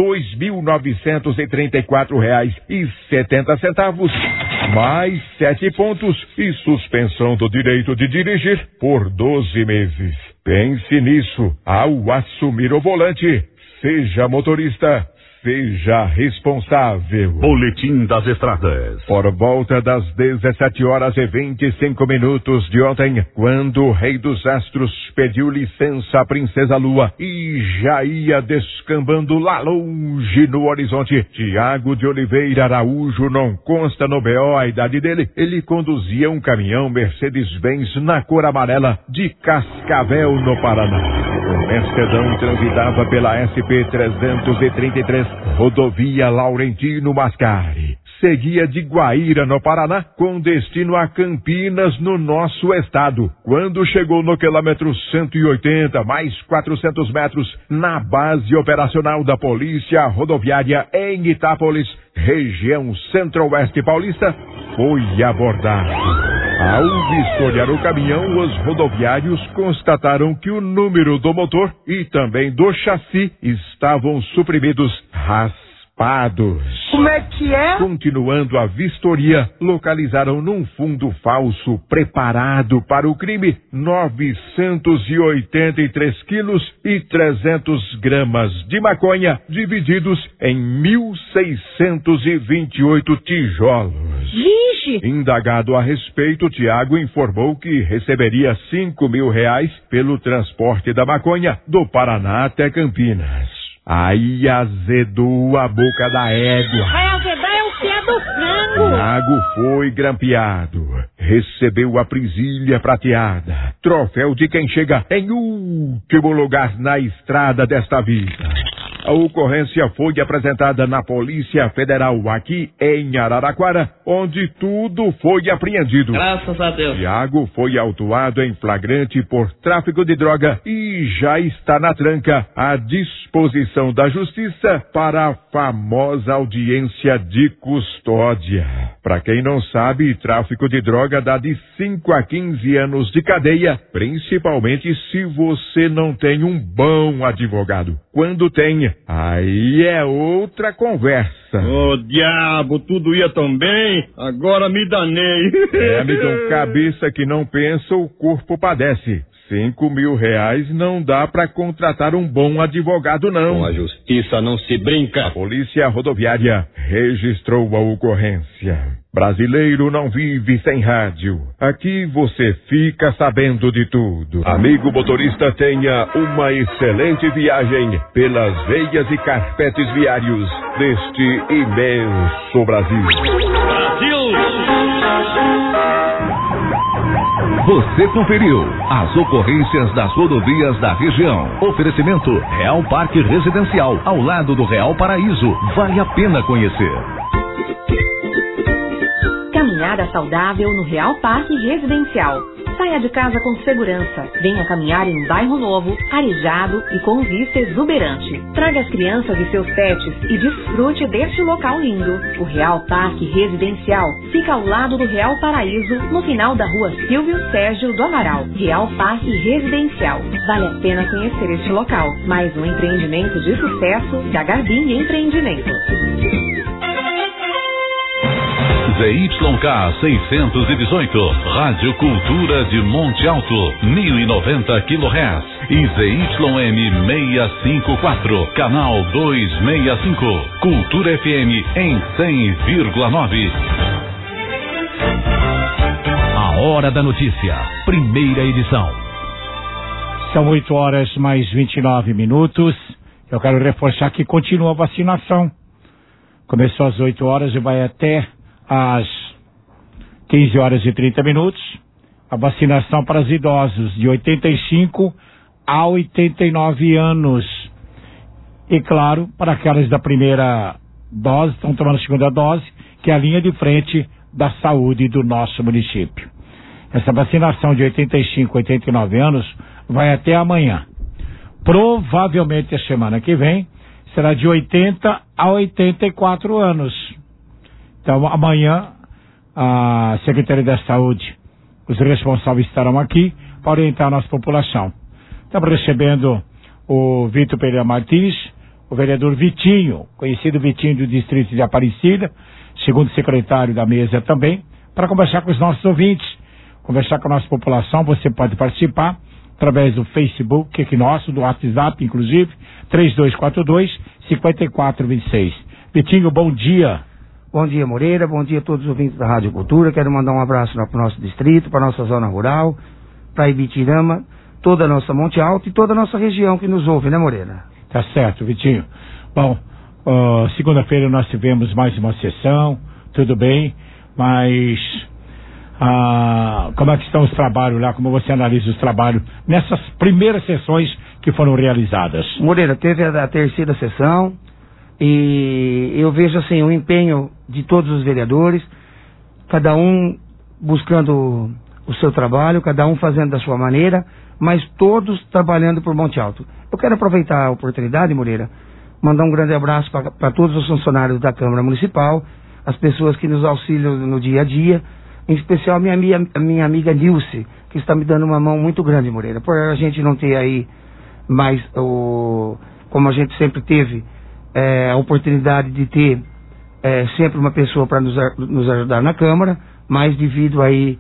2.934,70, mais 7 pontos e suspensão do direito de dirigir por 12 meses. Pense nisso ao assumir o volante. Seja motorista, seja responsável. Boletim das Estradas. Por volta das 17h25 de ontem, quando o Rei dos Astros pediu licença à Princesa Lua e já ia descambando lá longe no horizonte, Tiago de Oliveira Araújo, não consta no BO a idade dele, ele conduzia um caminhão Mercedes-Benz na cor amarela de Cascavel, no Paraná. O Mercedão transitava pela SP-333, rodovia Laurentino Mascari. Seguia de Guaíra, no Paraná, com destino a Campinas, no nosso estado. Quando chegou no quilômetro 180, mais 400 metros, na base operacional da Polícia Rodoviária em Itápolis, região centro-oeste paulista, foi abordado. Ao vistoriar o caminhão, os rodoviários constataram que o número do motor e também do chassi estavam suprimidos, raspados. Como é que é? Continuando a vistoria, localizaram num fundo falso preparado para o crime 983 quilos e 300 gramas de maconha, divididos em 1.628 tijolos. Vixe! Indagado a respeito, Tiago informou que receberia R$5.000 pelo transporte da maconha do Paraná até Campinas. Aí azedou a boca da égua. Vai azedar é o que é do frango. Tiago foi grampeado. Recebeu a prisilha prateada, troféu de quem chega em último lugar na estrada desta vida. A ocorrência foi apresentada na Polícia Federal aqui em Araraquara, onde tudo foi apreendido. Graças a Deus. Tiago foi autuado em flagrante por tráfico de droga e já está na tranca à disposição da Justiça para a famosa audiência de custódia. Para quem não sabe, tráfico de droga dá de 5 a 15 anos de cadeia, principalmente se você não tem um bom advogado. Quando tem, aí é outra conversa. Ô, diabo, tudo ia tão bem, agora me danei. Amigão, cabeça que não pensa, o corpo padece. R$5.000 não dá para contratar um bom advogado, não. Com a justiça não se brinca. A Polícia Rodoviária registrou a ocorrência. Brasileiro não vive sem rádio. Aqui você fica sabendo de tudo. Amigo motorista, tenha uma excelente viagem pelas veias e carpetes viários deste imenso Brasil. Brasil! Você conferiu as ocorrências das rodovias da região. Oferecimento Real Parque Residencial, ao lado do Real Paraíso. Vale a pena conhecer. Caminhada saudável no Real Parque Residencial. Saia de casa com segurança. Venha caminhar em um bairro novo, arejado e com vista exuberante. Traga as crianças e seus pets e desfrute deste local lindo. O Real Parque Residencial fica ao lado do Real Paraíso, no final da rua Silvio Sérgio do Amaral. Real Parque Residencial. Vale a pena conhecer este local. Mais um empreendimento de sucesso da Garbim Empreendimentos. ZYK 618, Rádio Cultura de Monte Alto, 1090 kHz. E ZYM 654, Canal 265, Cultura FM em 100,9. A Hora da Notícia, primeira edição. São 8 horas mais 29 minutos. Eu quero reforçar que continua a vacinação. Começou às 8 horas e vai até às 15 horas e 30 minutos. A vacinação para os idosos de 85 a 89 anos. E claro, para aquelas da primeira dose, estão tomando a segunda dose, que é a linha de frente da saúde do nosso município. Essa vacinação de 85 a 89 anos vai até amanhã. Provavelmente a semana que vem será de 80 a 84 anos. Então amanhã a Secretaria da Saúde, os responsáveis estarão aqui para orientar a nossa população. Estamos recebendo o Vitor Pereira Martins, o vereador Vitinho, conhecido Vitinho do Distrito de Aparecida, segundo secretário da mesa também, para conversar com os nossos ouvintes, conversar com a nossa população. Você pode participar através do Facebook, aqui nosso, do WhatsApp, inclusive, 3242-5426. Vitinho, bom dia. Bom dia, Moreira. Bom dia a todos os ouvintes da Rádio Cultura. Quero mandar um abraço para o nosso distrito, para a nossa zona rural, para Ibitirama, toda a nossa Monte Alto e toda a nossa região que nos ouve, né, Moreira? Tá certo, Vitinho. Bom, segunda-feira nós tivemos mais uma sessão, tudo bem, mas como é que estão os trabalhos lá, como você analisa os trabalhos nessas primeiras sessões que foram realizadas? Moreira, teve a terceira sessão e eu vejo assim o empenho de todos os vereadores, cada um buscando o seu trabalho, cada um fazendo da sua maneira, mas todos trabalhando por Monte Alto. Eu quero aproveitar a oportunidade, Moreira, mandar um grande abraço para todos os funcionários da Câmara Municipal, as pessoas que nos auxiliam no dia a dia, em especial a minha amiga Nilce, que está me dando uma mão muito grande, Moreira, por a gente não ter aí mais, como a gente sempre teve, a oportunidade de ter sempre uma pessoa para nos ajudar na Câmara, mas devido aí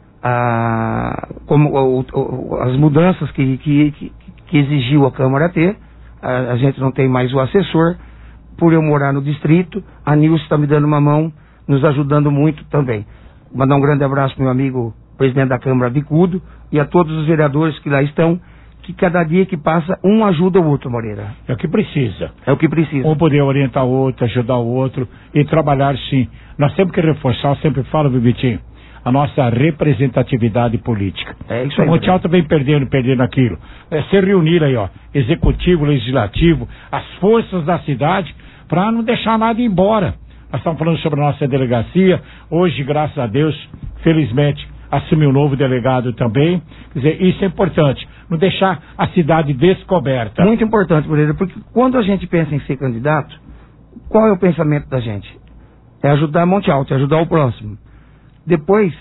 como as mudanças que exigiu a Câmara ter, a gente não tem mais o assessor. Por eu morar no distrito, a Nilce está me dando uma mão, nos ajudando muito também. Mandar um grande abraço para meu amigo presidente da Câmara, Bicudo, e a todos os vereadores que lá estão, que cada dia que passa, um ajuda o outro, Moreira. É o que precisa. É o que precisa. Um poder orientar o outro, ajudar o outro e trabalhar sim. Nós temos que reforçar, eu sempre falo, Vitinho, a nossa representatividade política. É isso aí. O Monte Alto vem perdendo aquilo. Se reunir aí, ó, executivo, legislativo, as forças da cidade, para não deixar nada ir embora. Nós estamos falando sobre a nossa delegacia. Hoje, graças a Deus, felizmente, assumiu um novo delegado também. Quer dizer, isso é importante. Não deixar a cidade descoberta. Muito importante, Moreira, porque quando a gente pensa em ser candidato, qual é o pensamento da gente? É ajudar Monte Alto, é ajudar o próximo. Depois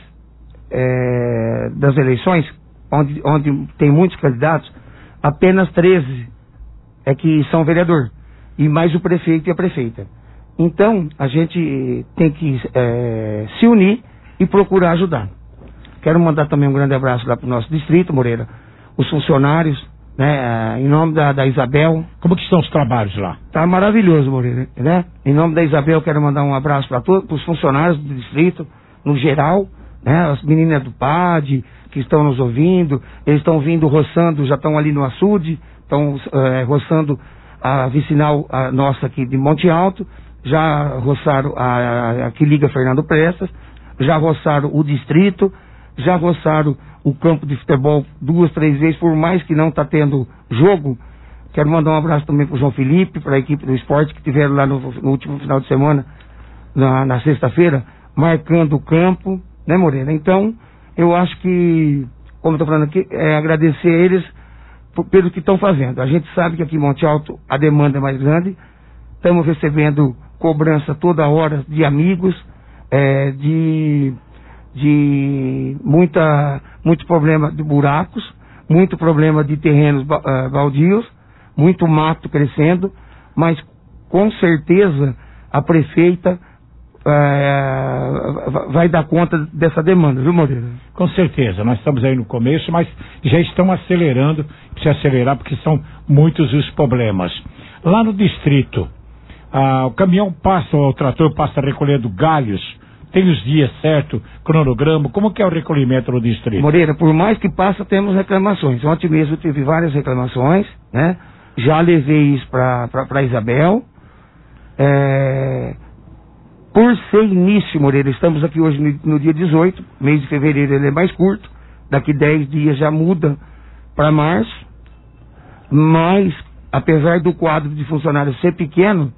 das eleições, onde tem muitos candidatos, apenas 13 é que são vereador, e mais o prefeito e a prefeita. Então, a gente tem que se unir e procurar ajudar. Quero mandar também um grande abraço lá para o nosso distrito, Moreira, os funcionários, né, em nome da Isabel. Como que estão os trabalhos lá? Tá maravilhoso, Moreira, né? Em nome da Isabel, quero mandar um abraço para todos, para os funcionários do distrito, no geral, né? As meninas do PAD, que estão nos ouvindo, eles estão vindo roçando, já estão ali no açude, estão roçando a vicinal nossa aqui de Monte Alto, já roçaram a que liga Fernando Prestas, já roçaram o distrito, já roçaram o campo de futebol 2, 3 vezes, por mais que não está tendo jogo. Quero mandar um abraço também para o João Felipe, para a equipe do esporte que tiveram lá no último final de semana, na sexta-feira, marcando o campo, né, Moreira? Então, eu acho que, como estou falando aqui, agradecer a eles pelo que estão fazendo. A gente sabe que aqui em Monte Alto a demanda é mais grande, estamos recebendo cobrança toda hora de amigos, de muito problema de buracos, muito problema de terrenos baldios, muito mato crescendo, mas com certeza a prefeita vai dar conta dessa demanda, viu, Moreira? Com certeza, nós estamos aí no começo, mas já estão acelerando, precisa acelerar porque são muitos os problemas. Lá no distrito, o caminhão passa, o trator passa recolhendo galhos, tem os dias certo, cronograma, como que é o recolhimento no distrito? Moreira, por mais que passa, temos reclamações. Ontem mesmo tive várias reclamações, né? Já levei isso para Isabel. Por ser início, Moreira, estamos aqui hoje no dia 18, mês de fevereiro ele é mais curto, daqui 10 dias já muda para março, mas apesar do quadro de funcionários ser pequeno,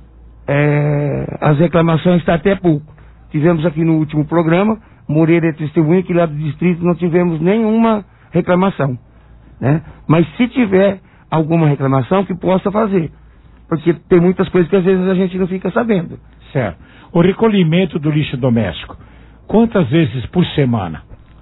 as reclamações estão até pouco. Tivemos aqui no último programa, Moreira é testemunha que lá do distrito não tivemos nenhuma reclamação, né? Mas se tiver alguma reclamação, que possa fazer, porque tem muitas coisas que às vezes a gente não fica sabendo. Certo. O recolhimento do lixo doméstico, quantas vezes por semana?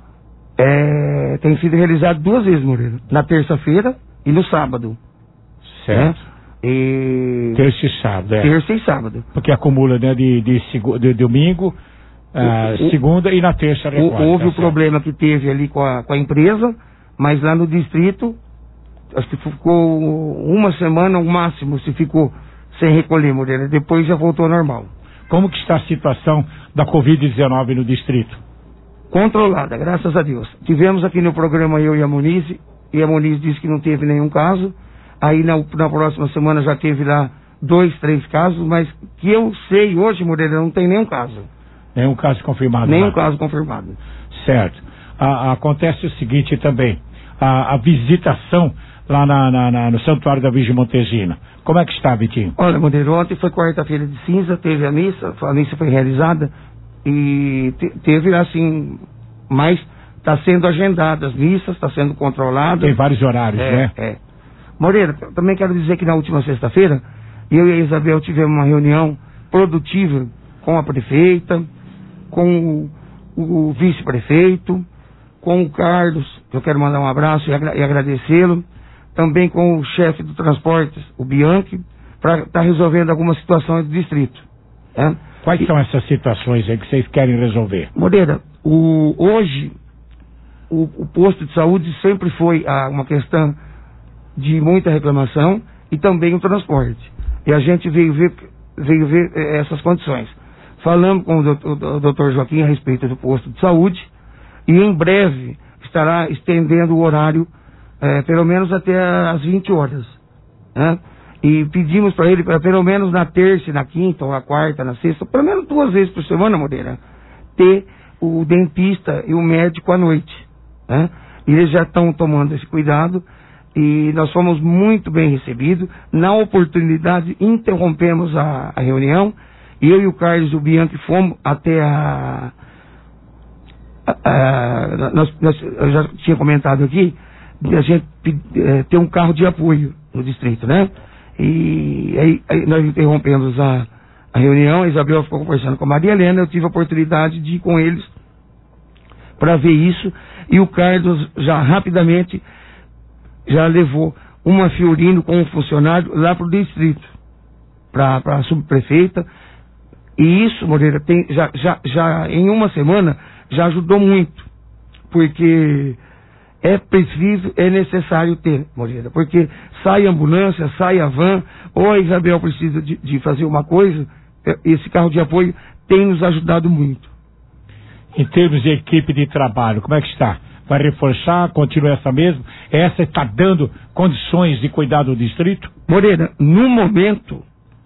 Tem sido realizado 2 vezes, Moreira, na terça-feira e no sábado. Certo. Terça e sábado, Terça e sábado. Porque acumula, né, de domingo, segunda e na terça recolhe. Houve o problema que teve ali com a empresa, mas lá no distrito, acho que ficou uma semana, o máximo, se ficou sem recolher, Moreira. Depois já voltou ao normal. Como que está a situação da Covid-19 no distrito? Controlada, graças a Deus. Tivemos aqui no programa eu e a Moniz disse que não teve nenhum caso. Aí na próxima semana já teve lá 2, 3 casos, mas que eu sei hoje, Moreira, não tem nenhum caso. Nenhum caso confirmado? Nenhum caso confirmado. Certo. Acontece o seguinte também, a visitação lá no Santuário da Virgem Montesina. Como é que está, Vitinho? Olha, Moreira, ontem foi quarta-feira de cinza, teve a missa foi realizada e teve assim, mas está sendo agendada as missas, está sendo controlada. Tem vários horários, né? Moreira, também quero dizer que na última sexta-feira, eu e a Isabel tivemos uma reunião produtiva com a prefeita, com o vice-prefeito, com o Carlos, que eu quero mandar um abraço e agradecê-lo, também com o chefe do transporte, o Bianchi, para estar resolvendo algumas situações do distrito. Quais são essas situações aí que vocês querem resolver? Moreira, hoje, o posto de saúde sempre foi uma questão de muita reclamação e também o transporte. E a gente veio ver essas condições. Falamos com o Dr. Joaquim a respeito do posto de saúde e em breve estará estendendo o horário pelo menos até às 20 horas. Né? E pedimos para ele, pelo menos na terça, na quinta, ou na quarta, na sexta, pelo menos 2 vezes por semana, Moreira, ter o dentista e o médico à noite. Né? E eles já estão tomando esse cuidado. E nós fomos muito bem recebidos. Na oportunidade, interrompemos a reunião. E eu e o Carlos e o Bianchi fomos até eu já tinha comentado aqui, de a gente ter um carro de apoio no distrito, né? E aí nós interrompemos a reunião, a Isabel ficou conversando com a Maria Helena, eu tive a oportunidade de ir com eles para ver isso. E o Carlos já rapidamente já levou uma Fiorino com um funcionário lá para o distrito, para a subprefeita. E isso, Moreira, já em uma semana já ajudou muito, porque é preciso, é necessário ter, Moreira, porque sai a ambulância, sai a van, ou a Isabel precisa de fazer uma coisa, esse carro de apoio tem nos ajudado muito. Em termos de equipe de trabalho, como é que está? Vai reforçar? Continua essa mesma? Essa está dando condições de cuidar do distrito? Moreira, no momento,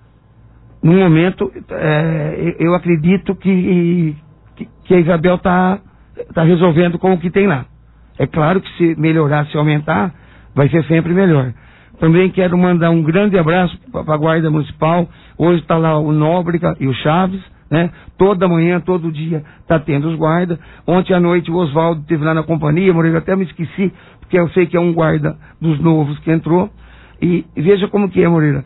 eu acredito que a Isabel está resolvendo com o que tem lá. É claro que se melhorar, se aumentar, vai ser sempre melhor. Também quero mandar um grande abraço para a Guarda Municipal. Hoje está lá o Nóbrega e o Chaves, né? Toda manhã, todo dia está tendo os guardas. Ontem à noite o Oswaldo esteve lá na companhia, Moreira, até me esqueci, porque eu sei que é um guarda dos novos que entrou. E veja como que é, Moreira.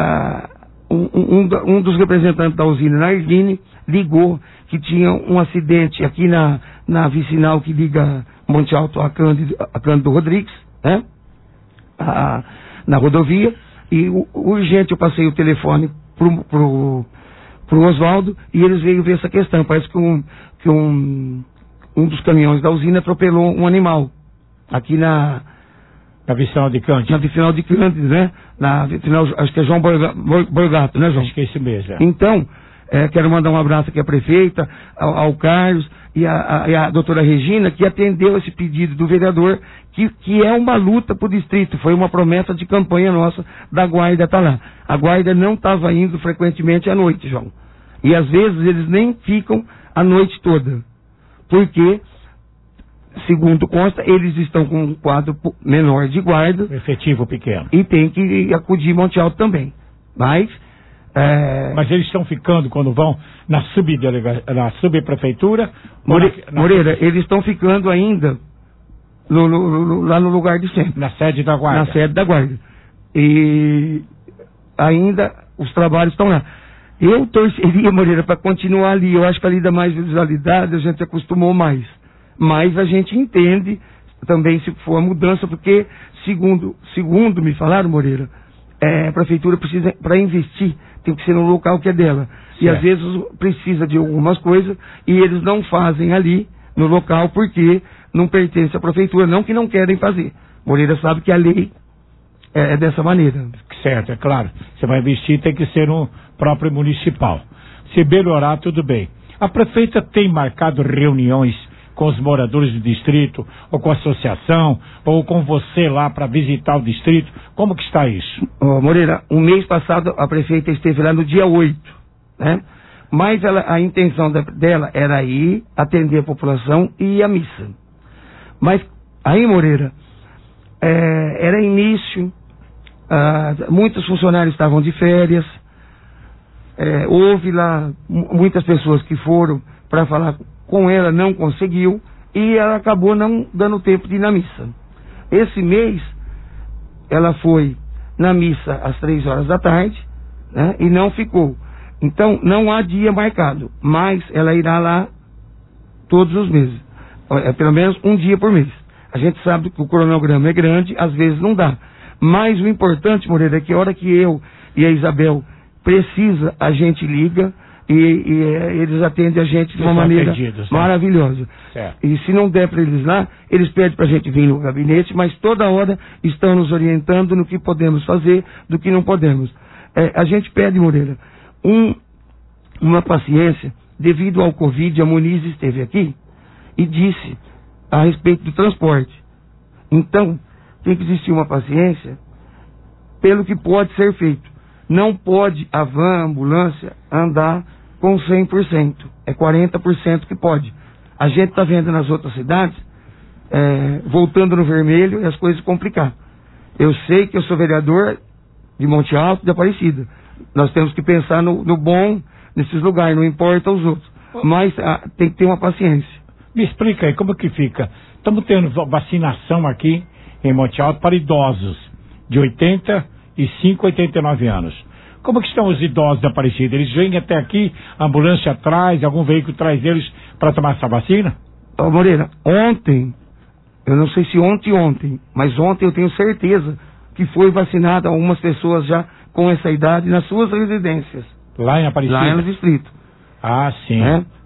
Um dos representantes da usina, na Irvine, ligou que tinha um acidente aqui na vicinal que liga Monte Alto a Cândido Rodrigues, né? Na rodovia, e urgente eu passei o telefone pro Oswaldo e eles veio ver essa questão. Parece que um dos caminhões da usina atropelou um animal aqui na vicinal de Cândido. Na vicinal de Cândido, né? Na vicinal, acho que é João Borgato, né, João? Acho que é esse mesmo. Então, Quero mandar um abraço aqui à prefeita, ao Carlos e à doutora Regina, que atendeu esse pedido do vereador, que é uma luta para o distrito. Foi uma promessa de campanha nossa da Guarda estar lá. A Guarda não estava indo frequentemente à noite, João. E às vezes eles nem ficam a noite toda. Porque, segundo consta, eles estão com um quadro menor de guarda. Efetivo pequeno. E tem que acudir Monte Alto também. Mas eles estão ficando quando vão na subprefeitura? Moreira, eles estão ficando ainda lá no lugar de sempre. Na sede da Guarda. Na sede da Guarda. E ainda os trabalhos estão lá. Eu torceria, Moreira, para continuar ali. Eu acho que ali dá mais visualidade, a gente acostumou mais. Mas a gente entende também se for a mudança, porque, segundo me falaram, Moreira, a prefeitura precisa, para investir, tem que ser no local que é dela. Certo. E às vezes precisa de algumas coisas e eles não fazem ali no local porque não pertence à prefeitura, não que não querem fazer. Moreira sabe que a lei é dessa maneira. Certo, é claro. Você vai investir, tem que ser no próprio municipal. Se melhorar, tudo bem. A prefeita tem marcado reuniões com os moradores do distrito, ou com a associação, ou com você lá para visitar o distrito? Como que está isso? Moreira, um mês passado a prefeita esteve lá no dia 8, né? Mas a intenção dela era ir atender a população e ir à missa. Mas aí, Moreira, era início, muitos funcionários estavam de férias, houve lá muitas pessoas que foram para falar com ela, não conseguiu, e ela acabou não dando tempo de ir na missa. Esse mês, ela foi na missa às 3 horas da tarde, né, e não ficou. Então, não há dia marcado, mas ela irá lá todos os meses. Pelo menos um dia por mês. A gente sabe que o cronograma é grande, às vezes não dá. Mas o importante, Moreira, é que a hora que eu e a Isabel precisa, a gente liga e eles atendem a gente de uma maneira maravilhosa. Certo. E se não der para eles lá, eles pedem para a gente vir no gabinete, mas toda hora estão nos orientando no que podemos fazer, do que não podemos. A gente pede, Moreira, uma paciência. Devido ao Covid, a Muniz esteve aqui e disse a respeito do transporte. Então, tem que existir uma paciência pelo que pode ser feito. Não pode a van, a ambulância, andar com 100%. É 40% que pode. A gente está vendo nas outras cidades, voltando no vermelho e as coisas complicar. Eu sei que eu sou vereador de Monte Alto, de Aparecida. Nós temos que pensar no bom nesses lugares, não importa os outros. Mas tem que ter uma paciência. Me explica aí, como que fica? Estamos tendo vacinação aqui em Monte Alto para idosos de 85 a 89 anos. Como que estão os idosos da Aparecida? Eles vêm até aqui, a ambulância traz, algum veículo traz eles para tomar essa vacina? Moreira, ontem, eu não sei se ontem, mas ontem eu tenho certeza que foi vacinada algumas pessoas já com essa idade nas suas residências. Lá em Aparecida? Lá no distrito. Ah, sim.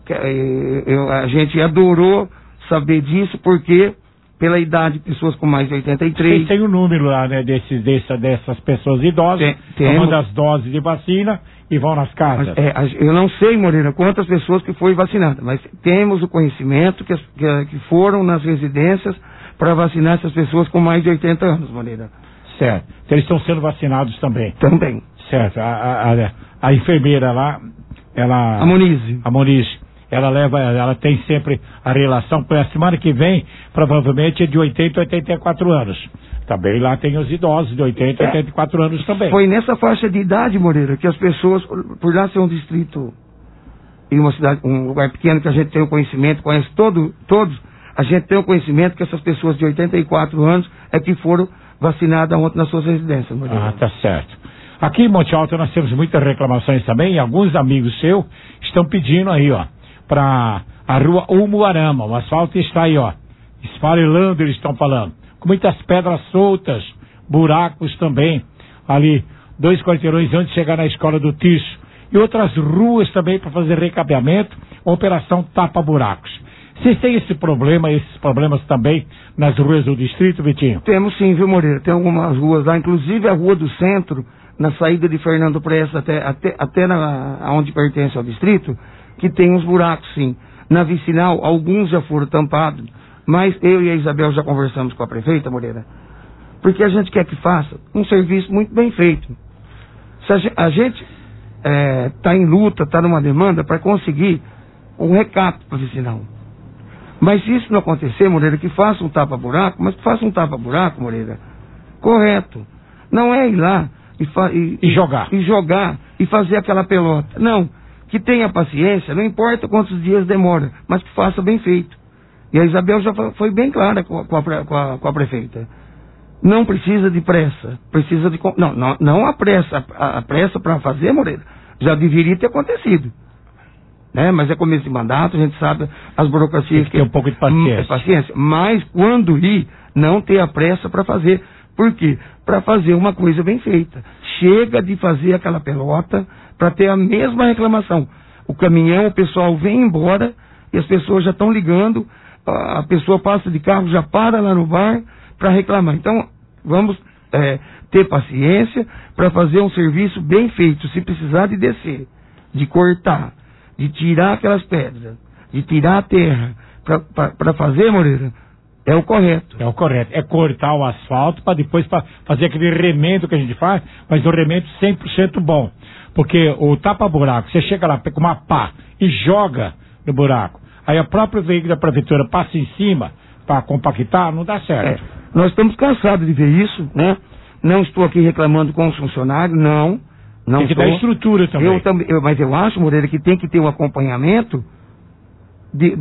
A gente adorou saber disso porque pela idade, pessoas com mais de 83. Vocês têm um número lá, né, dessas pessoas idosas, tomando as doses de vacina e vão nas casas. Eu não sei, Moreira, quantas pessoas que foi vacinada, mas temos o conhecimento que foram nas residências para vacinar essas pessoas com mais de 80 anos, Moreira. Certo. Então eles estão sendo vacinados também? Também. Certo. A enfermeira lá, a Monize. Ela tem sempre a relação, a semana que vem, provavelmente é de 80 a 84 anos. Também lá tem os idosos de 80 a 84 anos também. Foi nessa faixa de idade, Moreira, que as pessoas, por lá ser um distrito e uma cidade, um lugar pequeno que a gente tem o conhecimento, conhece todos, a gente tem o conhecimento que essas pessoas de 84 anos é que foram vacinadas ontem nas suas residências, Moreira. Ah, tá certo. Aqui em Monte Alto nós temos muitas reclamações também, e alguns amigos seus estão pedindo aí, ó, para a rua Umuarama. O asfalto está aí, ó, esfarelando, eles estão falando, com muitas pedras soltas, buracos também, ali, 2 quarteirões antes de chegar na escola do Tirso, e outras ruas também para fazer recapeamento, operação tapa-buracos. Vocês têm esses problemas também nas ruas do distrito, Vitinho? Temos sim, viu, Moreira? Tem algumas ruas lá, inclusive a rua do centro, na saída de Fernando Presta até onde pertence ao distrito, que tem uns buracos, sim. Na vicinal, alguns já foram tampados, mas eu e a Isabel já conversamos com a prefeita, Moreira, porque a gente quer que faça um serviço muito bem feito. Se a gente está em luta, está numa demanda para conseguir um recato para a vicinal. Mas se isso não acontecer, Moreira, que faça um tapa-buraco, mas que faça um tapa-buraco, Moreira, correto. Não é ir lá e jogar e fazer aquela pelota. Não, que tenha paciência, não importa quantos dias demora, mas que faça bem feito. E a Isabel já foi bem clara com a prefeita. Não precisa de pressa, precisa de... Não a pressa. A pressa para fazer, Moreira, já deveria ter acontecido. Né? Mas é começo de mandato, a gente sabe as burocracias... Tem um pouco de paciência. Mas quando ir, não ter a pressa para fazer. Por quê? Para fazer uma coisa bem feita. Chega de fazer aquela pelota para ter a mesma reclamação. O caminhão, o pessoal vem embora e as pessoas já estão ligando, a pessoa passa de carro, já para lá no bar para reclamar. Então, vamos ter paciência para fazer um serviço bem feito. Se precisar de descer, de cortar, de tirar aquelas pedras, de tirar a terra, para fazer, Moreira, é o correto. É o correto. É cortar o asfalto para depois fazer aquele remendo que a gente faz, mas um remendo 100% bom. Porque o tapa-buraco, você chega lá com uma pá e joga no buraco. Aí a própria veículo da prefeitura passa em cima para compactar, não dá certo. Nós estamos cansados de ver isso, né? Não estou aqui reclamando com os funcionários, não tem que dar estrutura também. Mas eu acho, Moreira, que tem que ter um acompanhamento de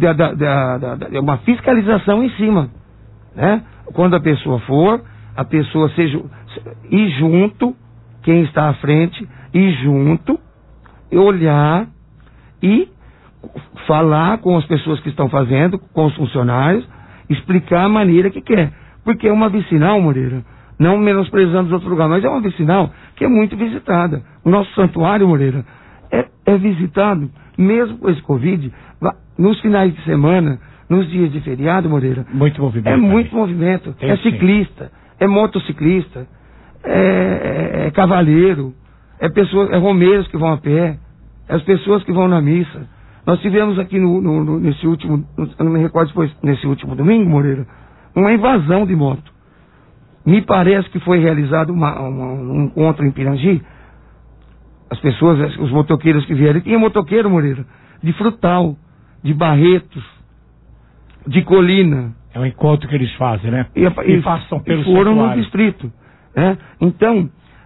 uma fiscalização em cima, né? Quando a pessoa for, a pessoa ir junto, quem está à frente, ir junto, olhar e falar com as pessoas que estão fazendo, com os funcionários, explicar a maneira que quer. Porque é uma vicinal, Moreira, não menosprezando os outros lugares, mas é uma vicinal que é muito visitada. O nosso santuário, Moreira, é visitado, mesmo com esse Covid, nos finais de semana, nos dias de feriado, Moreira. Muito movimento. É muito movimento. É ciclista, é motociclista, é cavaleiro, é romeiros que vão a pé, é as pessoas que vão na missa. Nós tivemos aqui nesse último, eu não me recordo se foi nesse último domingo, Moreira, uma invasão de moto. Me parece que foi realizado um encontro em Pirangi. As pessoas, os motoqueiros que vieram, tinha motoqueiro, Moreira, de Frutal, de Barretos, de Colina. É um encontro que eles fazem, né? E passam pelo foram santuário. No distrito. Né? Então,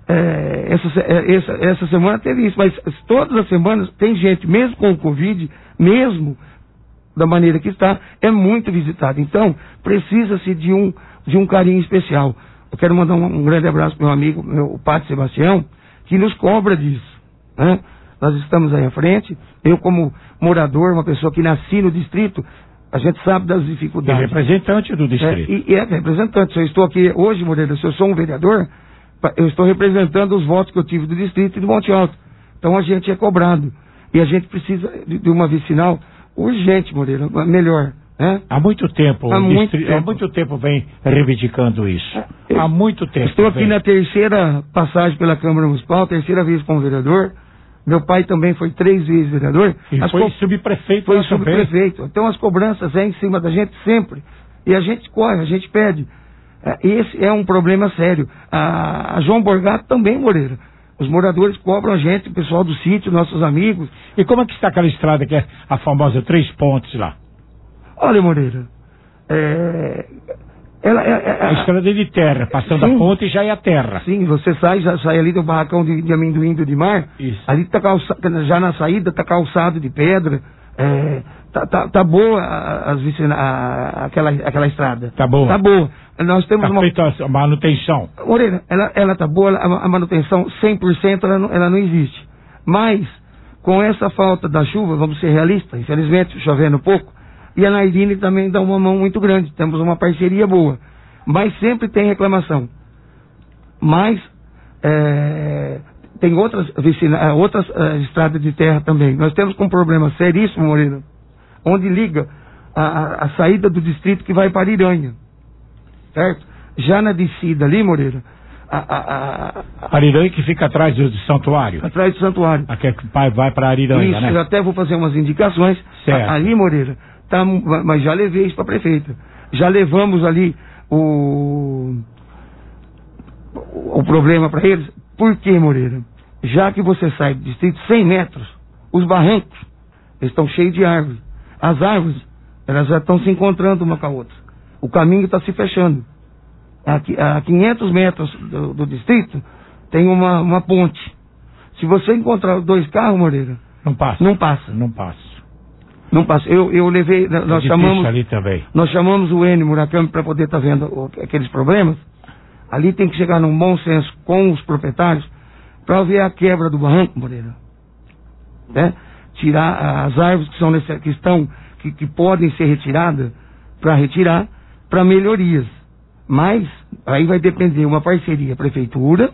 essa semana teve isso, mas todas as semanas tem gente, mesmo com o Covid, mesmo da maneira que está, é muito visitado. Então, precisa-se de um carinho especial. Eu quero mandar um grande abraço para meu amigo, o Padre Sebastião, que nos cobra disso. Né? Nós estamos aí à frente. Eu, como morador, uma pessoa que nasci no distrito, a gente sabe das dificuldades. E representante do distrito. Representante. Se eu estou aqui hoje, Moreira, se eu sou um vereador, eu estou representando os votos que eu tive do distrito e do Monte Alto. Então a gente é cobrado. E a gente precisa de uma vicinal urgente, Moreira, melhor. Né? Há muito tempo. Há muito tempo vem reivindicando isso. Há muito tempo. Estou aqui na terceira passagem pela Câmara Municipal, terceira vez como vereador. Meu pai também foi 3 vezes vereador. E foi subprefeito. Foi subprefeito. Então as cobranças em cima da gente sempre. E a gente corre, a gente pede. Esse é um problema sério. A João Borgato também, Moreira. Os moradores cobram a gente, o pessoal do sítio, nossos amigos. E como é que está aquela estrada que é a famosa 3 pontes lá? Olha, Moreira, a estrada de terra, passando a ponte já é a terra. Sim, você já sai ali do barracão de amendoim do Dimar. Isso. Ali tá já na saída está calçado de pedra. Tá boa aquela estrada. Tá boa. Tá boa. Nós temos feita a manutenção. Moreira, ela tá boa, a manutenção 100% ela não existe. Mas, com essa falta da chuva, vamos ser realistas, infelizmente chovendo pouco, e a Nairine também dá uma mão muito grande. Temos uma parceria boa. Mas sempre tem reclamação. Mas tem outras estradas de terra também. Nós temos um problema seríssimo, Moreira, onde liga a saída do distrito que vai para Iranha. Certo? Já na descida ali, Moreira, Ariranha que fica atrás do santuário. Atrás do santuário. Aqui que o pai vai para Ariranha, isso, né? Eu até vou fazer umas indicações. Certo. Ali, Moreira, tá, mas já levei isso para a prefeita. Já levamos ali o problema para eles. Por quê, Moreira? Já que você sai do distrito 100 metros, os barrancos estão cheios de árvores. As árvores, elas já estão se encontrando uma com a outra. O caminho está se fechando. A 500 metros do distrito tem uma ponte. Se você encontrar 2 carros, Moreira, não passa. Eu levei, nós chamamos o Enio Murakami para poder estar vendo aqueles problemas. Ali tem que chegar num bom senso com os proprietários para ver a quebra do barranco, Moreira, né? Tirar as árvores que podem ser retiradas, para retirar para melhorias. Mas aí vai depender uma parceria prefeitura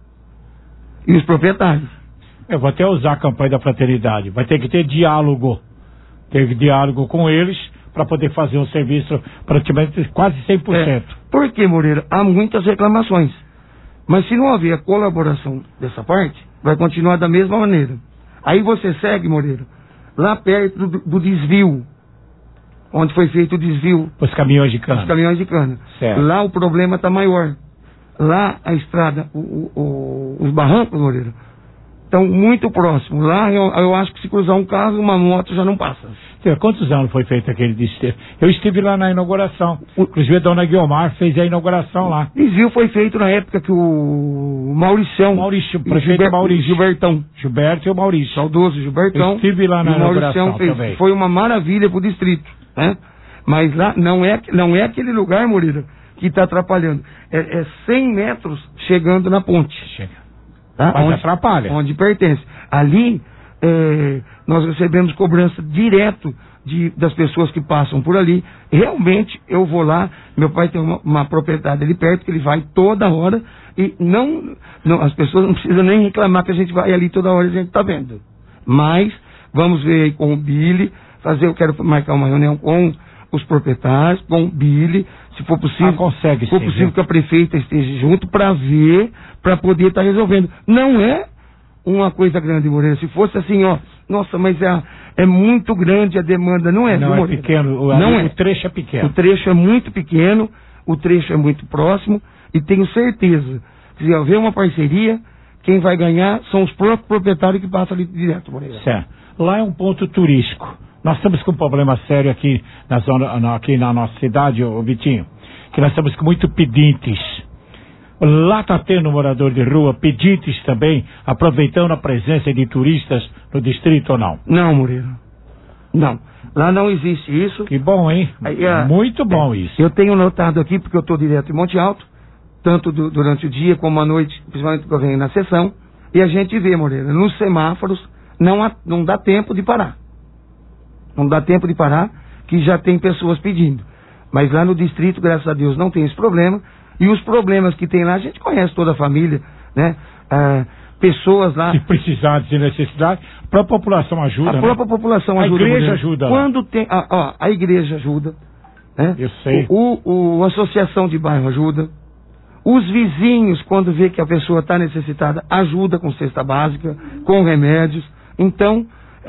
e os proprietários. Eu vou até usar a campanha da fraternidade. Vai ter que ter diálogo. Ter diálogo com eles para poder fazer um serviço praticamente quase 100%. Por quê, Moreira? Há muitas reclamações. Mas se não houver a colaboração dessa parte, vai continuar da mesma maneira. Aí você segue, Moreira, lá perto do desvio, onde foi feito o desvio. Os caminhões de cana. Certo. Lá o problema está maior. Lá a estrada, os barrancos, Moreira, estão muito próximos. Lá eu acho que se cruzar um carro, uma moto já não passa. Quantos anos foi feito aquele desvio? Eu estive lá na inauguração. Inclusive a dona Guiomar fez a inauguração lá. O desvio foi feito na época que o prefeito Gilbertão. Gilberto e o Maurício. Saudoso Gilbertão. Eu estive lá na inauguração também. Foi uma maravilha para o distrito, né? Mas lá não é aquele lugar, Moreira, que está atrapalhando. É 100 metros chegando na ponte. Chega. Tá? Mas atrapalha. Onde pertence. Ali, nós recebemos cobrança direto das pessoas que passam por ali. Realmente, eu vou lá, meu pai tem uma propriedade ali perto, que ele vai toda hora, e as pessoas não precisam nem reclamar que a gente vai ali toda hora e a gente está vendo. Mas, vamos ver aí com o Billy, eu quero marcar uma reunião com os proprietários, com o Billy, se for possível, que a prefeita esteja junto para poder estar resolvendo. Não é uma coisa grande, Moreira. Se fosse assim, nossa, mas é muito grande a demanda. Não é, não, Moreira. É pequeno. O trecho é pequeno. O trecho é muito pequeno, o trecho é muito próximo, e tenho certeza que se houver uma parceria, quem vai ganhar são os próprios proprietários que passam ali direto, Moreira. Certo. Lá é um ponto turístico. Nós estamos com um problema sério aqui aqui na nossa cidade, Vitinho, que nós estamos com muito pedintes. Lá está tendo morador de rua, pedintes também, aproveitando a presença de turistas no distrito ou não? Não, Moreira. Não. Lá não existe isso. Que bom, hein? Muito bom isso. Eu tenho notado aqui, porque eu estou direto em Monte Alto, tanto durante o dia como à noite, principalmente quando eu venho na sessão, e a gente vê, Moreira, nos semáforos não dá tempo de parar. Não dá tempo de parar, que já tem pessoas pedindo. Mas lá no distrito, graças a Deus, não tem esse problema. E os problemas que tem lá, a gente conhece toda a família, né? Pessoas lá... Se precisar, se necessidade, a própria população ajuda, A própria população ajuda. A igreja ajuda. Quando tem... a igreja ajuda, né? Eu sei. A associação de bairro ajuda. Os vizinhos, quando vê que a pessoa está necessitada, ajuda com cesta básica, com remédios. Então,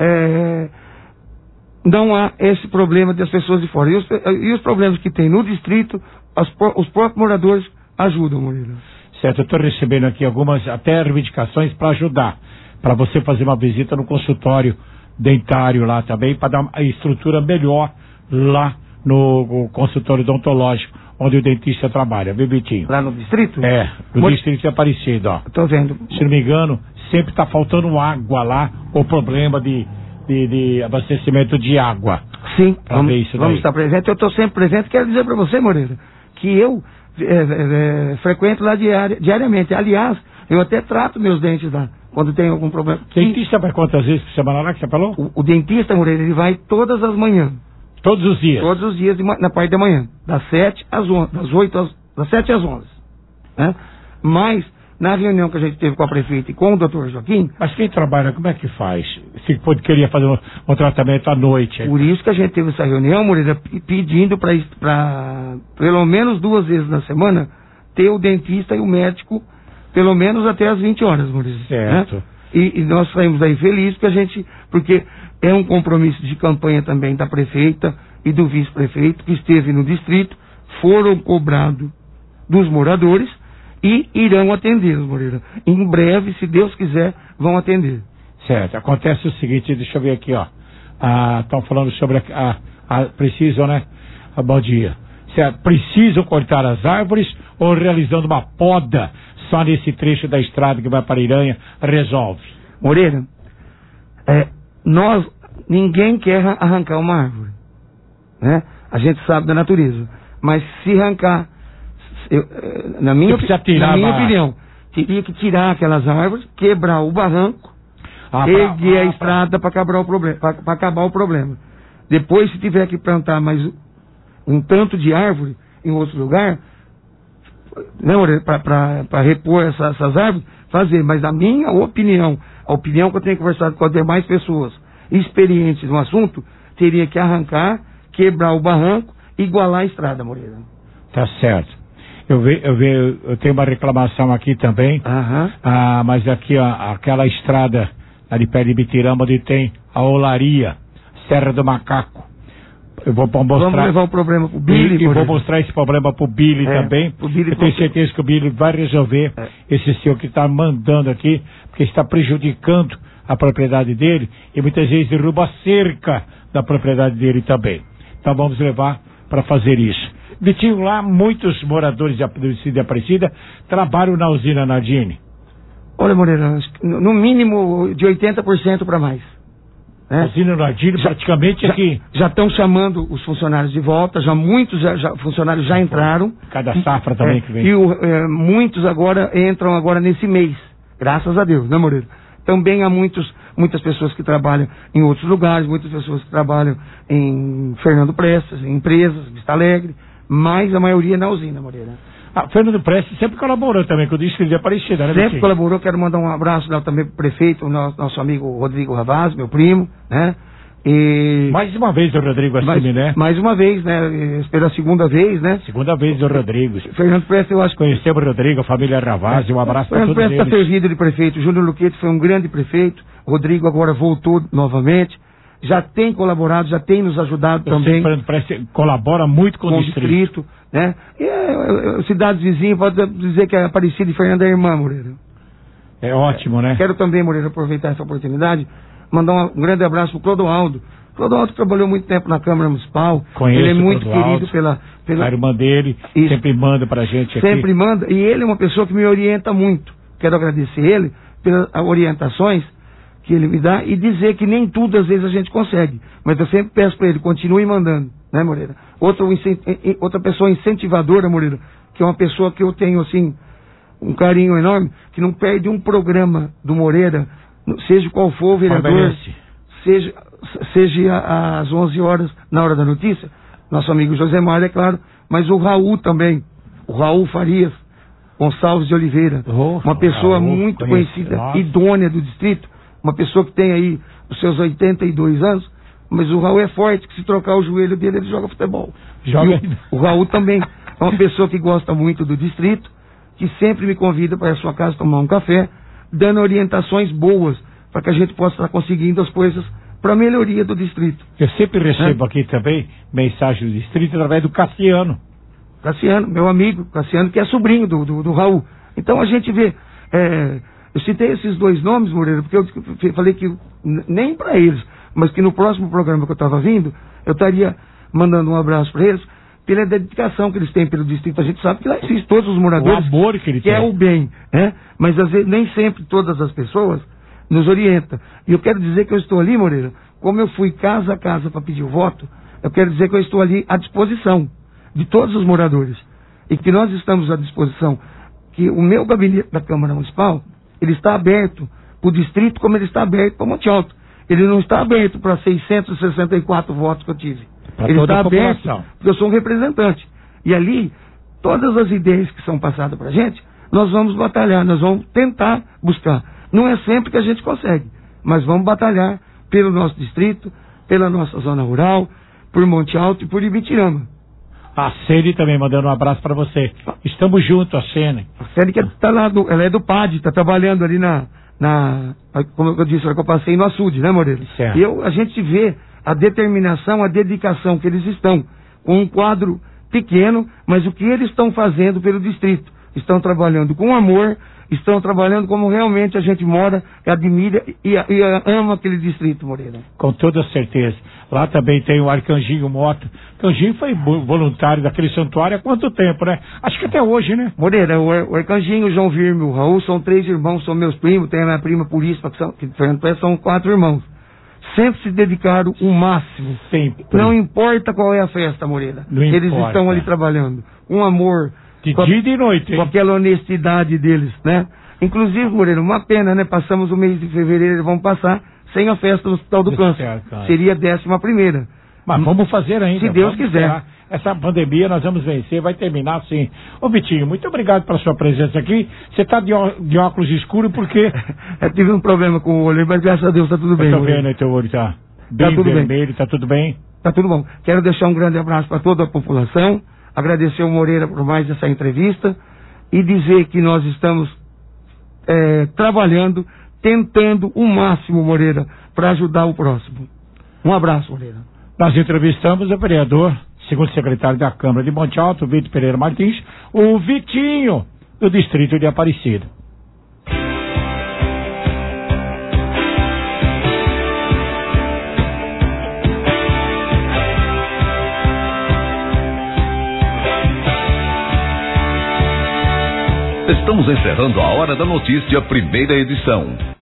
não há esse problema das pessoas de fora. E os problemas que tem no distrito, os próprios moradores ajudam, Moreira. Certo, eu estou recebendo aqui algumas até reivindicações para ajudar, para você fazer uma visita no consultório dentário lá também, para dar uma estrutura melhor lá no consultório odontológico, onde o dentista trabalha, viu, Vitinho? Lá no distrito? No distrito de Aparecido, ó. Estou vendo. Se não me engano, sempre está faltando água lá, ou problema de abastecimento de água. Sim, vamos estar presentes. Eu estou sempre presente. Quero dizer para você, Moreira, que eu frequento lá diariamente. Aliás, eu até trato meus dentes lá, quando tem algum problema. O dentista vai quantas vezes por semana lá que você falou? O dentista, Moreira, ele vai todas as manhãs. Todos os dias? Todos os dias, na parte da manhã. Das 7 às 11. Das 7 às 11. Né? Mas, na reunião que a gente teve com a prefeita e com o doutor Joaquim... Mas quem trabalha, como é que faz? Se queria fazer um tratamento à noite. Por isso que a gente teve essa reunião, Moreira, pedindo para pelo menos 2 vezes na semana ter o dentista e o médico pelo menos até as 20 horas, Moreira. Certo. Né? E nós saímos daí felizes porque é um compromisso de campanha também da prefeita e do vice-prefeito que esteve no distrito, foram cobrados dos moradores e irão atendê-los, Moreira. Em breve, se Deus quiser, vão atender. Certo. Acontece o seguinte, deixa eu ver aqui, ó. Estão falando sobre precisam, né? Bom dia. Precisam cortar as árvores ou realizando uma poda só nesse trecho da estrada que vai para Iranha resolve? Moreira, ninguém quer arrancar uma árvore, né? A gente sabe da natureza, mas se arrancar, na minha opinião, teria que tirar aquelas árvores, quebrar o barranco, erguer a estrada para acabar o problema. Depois, se tiver que plantar mais um tanto de árvore em outro lugar, para repor essas árvores, fazer. Mas na minha opinião, a opinião que eu tenho conversado com as demais pessoas experientes no assunto, teria que arrancar, quebrar o barranco e igualar a estrada, Moreira. Tá certo. Eu tenho uma reclamação aqui também, mas aqui, ó, aquela estrada ali perto de Bitirama, onde tem a olaria, Serra do Macaco. Eu vou mostrar. Vamos levar o problema pro Billy, e vou mostrar esse problema pro Billy também. Eu tenho certeza que o Billy vai resolver esse senhor que está mandando aqui, porque está prejudicando a propriedade dele e muitas vezes derruba a cerca da propriedade dele também. Então vamos levar para fazer isso. Vitinho, lá muitos moradores de Aparecida trabalham na usina Nardini. Olha, Moreira, no mínimo de 80% para mais. A usina Nardini praticamente aqui. Já estão chamando os funcionários de volta, muitos funcionários já entraram. Cada safra também que vem. E muitos agora entram agora nesse mês, graças a Deus, né, Moreira? Também há muitas pessoas que trabalham em outros lugares, muitas pessoas que trabalham em Fernando Prestes, em empresas, Vista Alegre, mas a maioria na usina, Moreira. Fernando Prestes sempre colaborou também com o distrito de Aparecida, né? Sempre colaborou, quero mandar um abraço lá também pro prefeito, o nosso amigo Rodrigo Ravaz, meu primo, né? E... Mais uma vez o Rodrigo assume, né? Mais uma vez, né? Pela segunda vez, né? Segunda vez o Rodrigo. Fernando Prestes, eu acho que... Conhecemos o Rodrigo, a família Ravaz, um abraço para todos eles. Fernando Prestes está servido de prefeito, Júnior Luquete foi um grande prefeito, Rodrigo agora voltou novamente, já tem colaborado, já tem nos ajudado também. O Fernando Prestes colabora muito com o distrito. Né? E cidades vizinhas, pode dizer que a Aparecida e Fernando é irmã, Moreira. É ótimo, né? Quero também, Moreira, aproveitar essa oportunidade, mandar um grande abraço pro Clodoaldo. Clodoaldo trabalhou muito tempo na Câmara Municipal. Conheço. Ele é muito querido pela... A irmã dele sempre manda pra gente aqui. Sempre manda, e ele é uma pessoa que me orienta muito. Quero agradecer ele pelas orientações que ele me dá e dizer que nem tudo às vezes a gente consegue. Mas eu sempre peço para ele, continue mandando, né, Moreira? Outra pessoa incentivadora, Moreira, que é uma pessoa que eu tenho, assim, um carinho enorme, que não perde um programa do Moreira, seja qual for o vereador, seja às 11 horas, na hora da notícia, nosso amigo José Mário, é claro, mas o Raul também, o Raul Farias Gonçalves de Oliveira, uma pessoa muito conhecida, idônea do distrito, uma pessoa que tem aí os seus 82 anos, mas o Raul é forte, que se trocar o joelho dele, ele joga futebol. O Raul também é uma pessoa que gosta muito do distrito, que sempre me convida para a sua casa tomar um café, dando orientações boas, para que a gente possa estar conseguindo as coisas para a melhoria do distrito. Eu sempre recebo aqui também mensagem do distrito através do Cassiano. Cassiano, meu amigo, Cassiano, que é sobrinho do Raul. Então a gente vê... eu citei esses dois nomes, Moreira, porque eu falei que nem para eles, mas que no próximo programa que eu estava vindo, eu estaria mandando um abraço para eles, pela dedicação que eles têm pelo distrito. A gente sabe que lá existe todos os moradores, o amor que ele tem, é o bem, né? Mas às vezes nem sempre todas as pessoas nos orientam. E eu quero dizer que eu estou ali, Moreira, como eu fui casa a casa para pedir o voto, eu quero dizer que eu estou ali à disposição de todos os moradores. E que nós estamos à disposição, que o meu gabinete da Câmara Municipal, ele está aberto para o distrito como ele está aberto para Monte Alto. Ele não está aberto para 664 votos que eu tive. Ele está aberto porque eu sou um representante. E ali, todas as ideias que são passadas para a gente, nós vamos batalhar, nós vamos tentar buscar. Não é sempre que a gente consegue, mas vamos batalhar pelo nosso distrito, pela nossa zona rural, por Monte Alto e por Ibitirama. A Cene também mandando um abraço para você. Estamos juntos, a Cene. A Cene que tá lá, ela é do PAD, tá trabalhando ali como eu disse, que eu passei no açude, né, Moreira? Certo. E a gente vê a determinação, a dedicação que eles estão, com um quadro pequeno, mas o que eles estão fazendo pelo distrito. Estão trabalhando com amor, estão trabalhando como realmente a gente mora, admira e ama aquele distrito, Moreira. Com toda certeza. Lá também tem o Arcanjinho Mota. Arcanjinho foi voluntário daquele santuário há quanto tempo, né? Acho que até hoje, né? Moreira, o Arcanjinho, o João Virme, o Raul, são 3 irmãos, são meus primos, tem a minha prima Puríssima, que são 4 irmãos. Sempre se dedicaram o máximo. Sempre. Não importa qual é a festa, Moreira. Não eles importa. Estão ali trabalhando. Um amor. De dia e de noite, hein? Com aquela honestidade deles, né? Inclusive, Moreira, uma pena, né? Passamos o mês de fevereiro e vamos passar sem a festa do Hospital do Câncer. Seria a 11ª. Mas vamos fazer ainda. Se Deus quiser. Esperar. Essa pandemia nós vamos vencer, vai terminar assim. Ô Vitinho, muito obrigado pela sua presença aqui. Você está de óculos escuros porque... Eu tive um problema com o olho, mas graças a Deus está tudo bem. Eu tô vendo aí teu olho, tá bem tudo vermelho, bem. Tá tudo bem? Tá tudo bom. Quero deixar um grande abraço para toda a população, agradecer o Moreira por mais essa entrevista e dizer que nós estamos trabalhando, tentando o máximo, Moreira, para ajudar o próximo. Um abraço, Moreira. Nós entrevistamos o vereador, segundo secretário da Câmara de Monte Alto, Vitor Pereira Martins, o Vitinho, do distrito de Aparecida. Estamos encerrando a Hora da Notícia, primeira edição.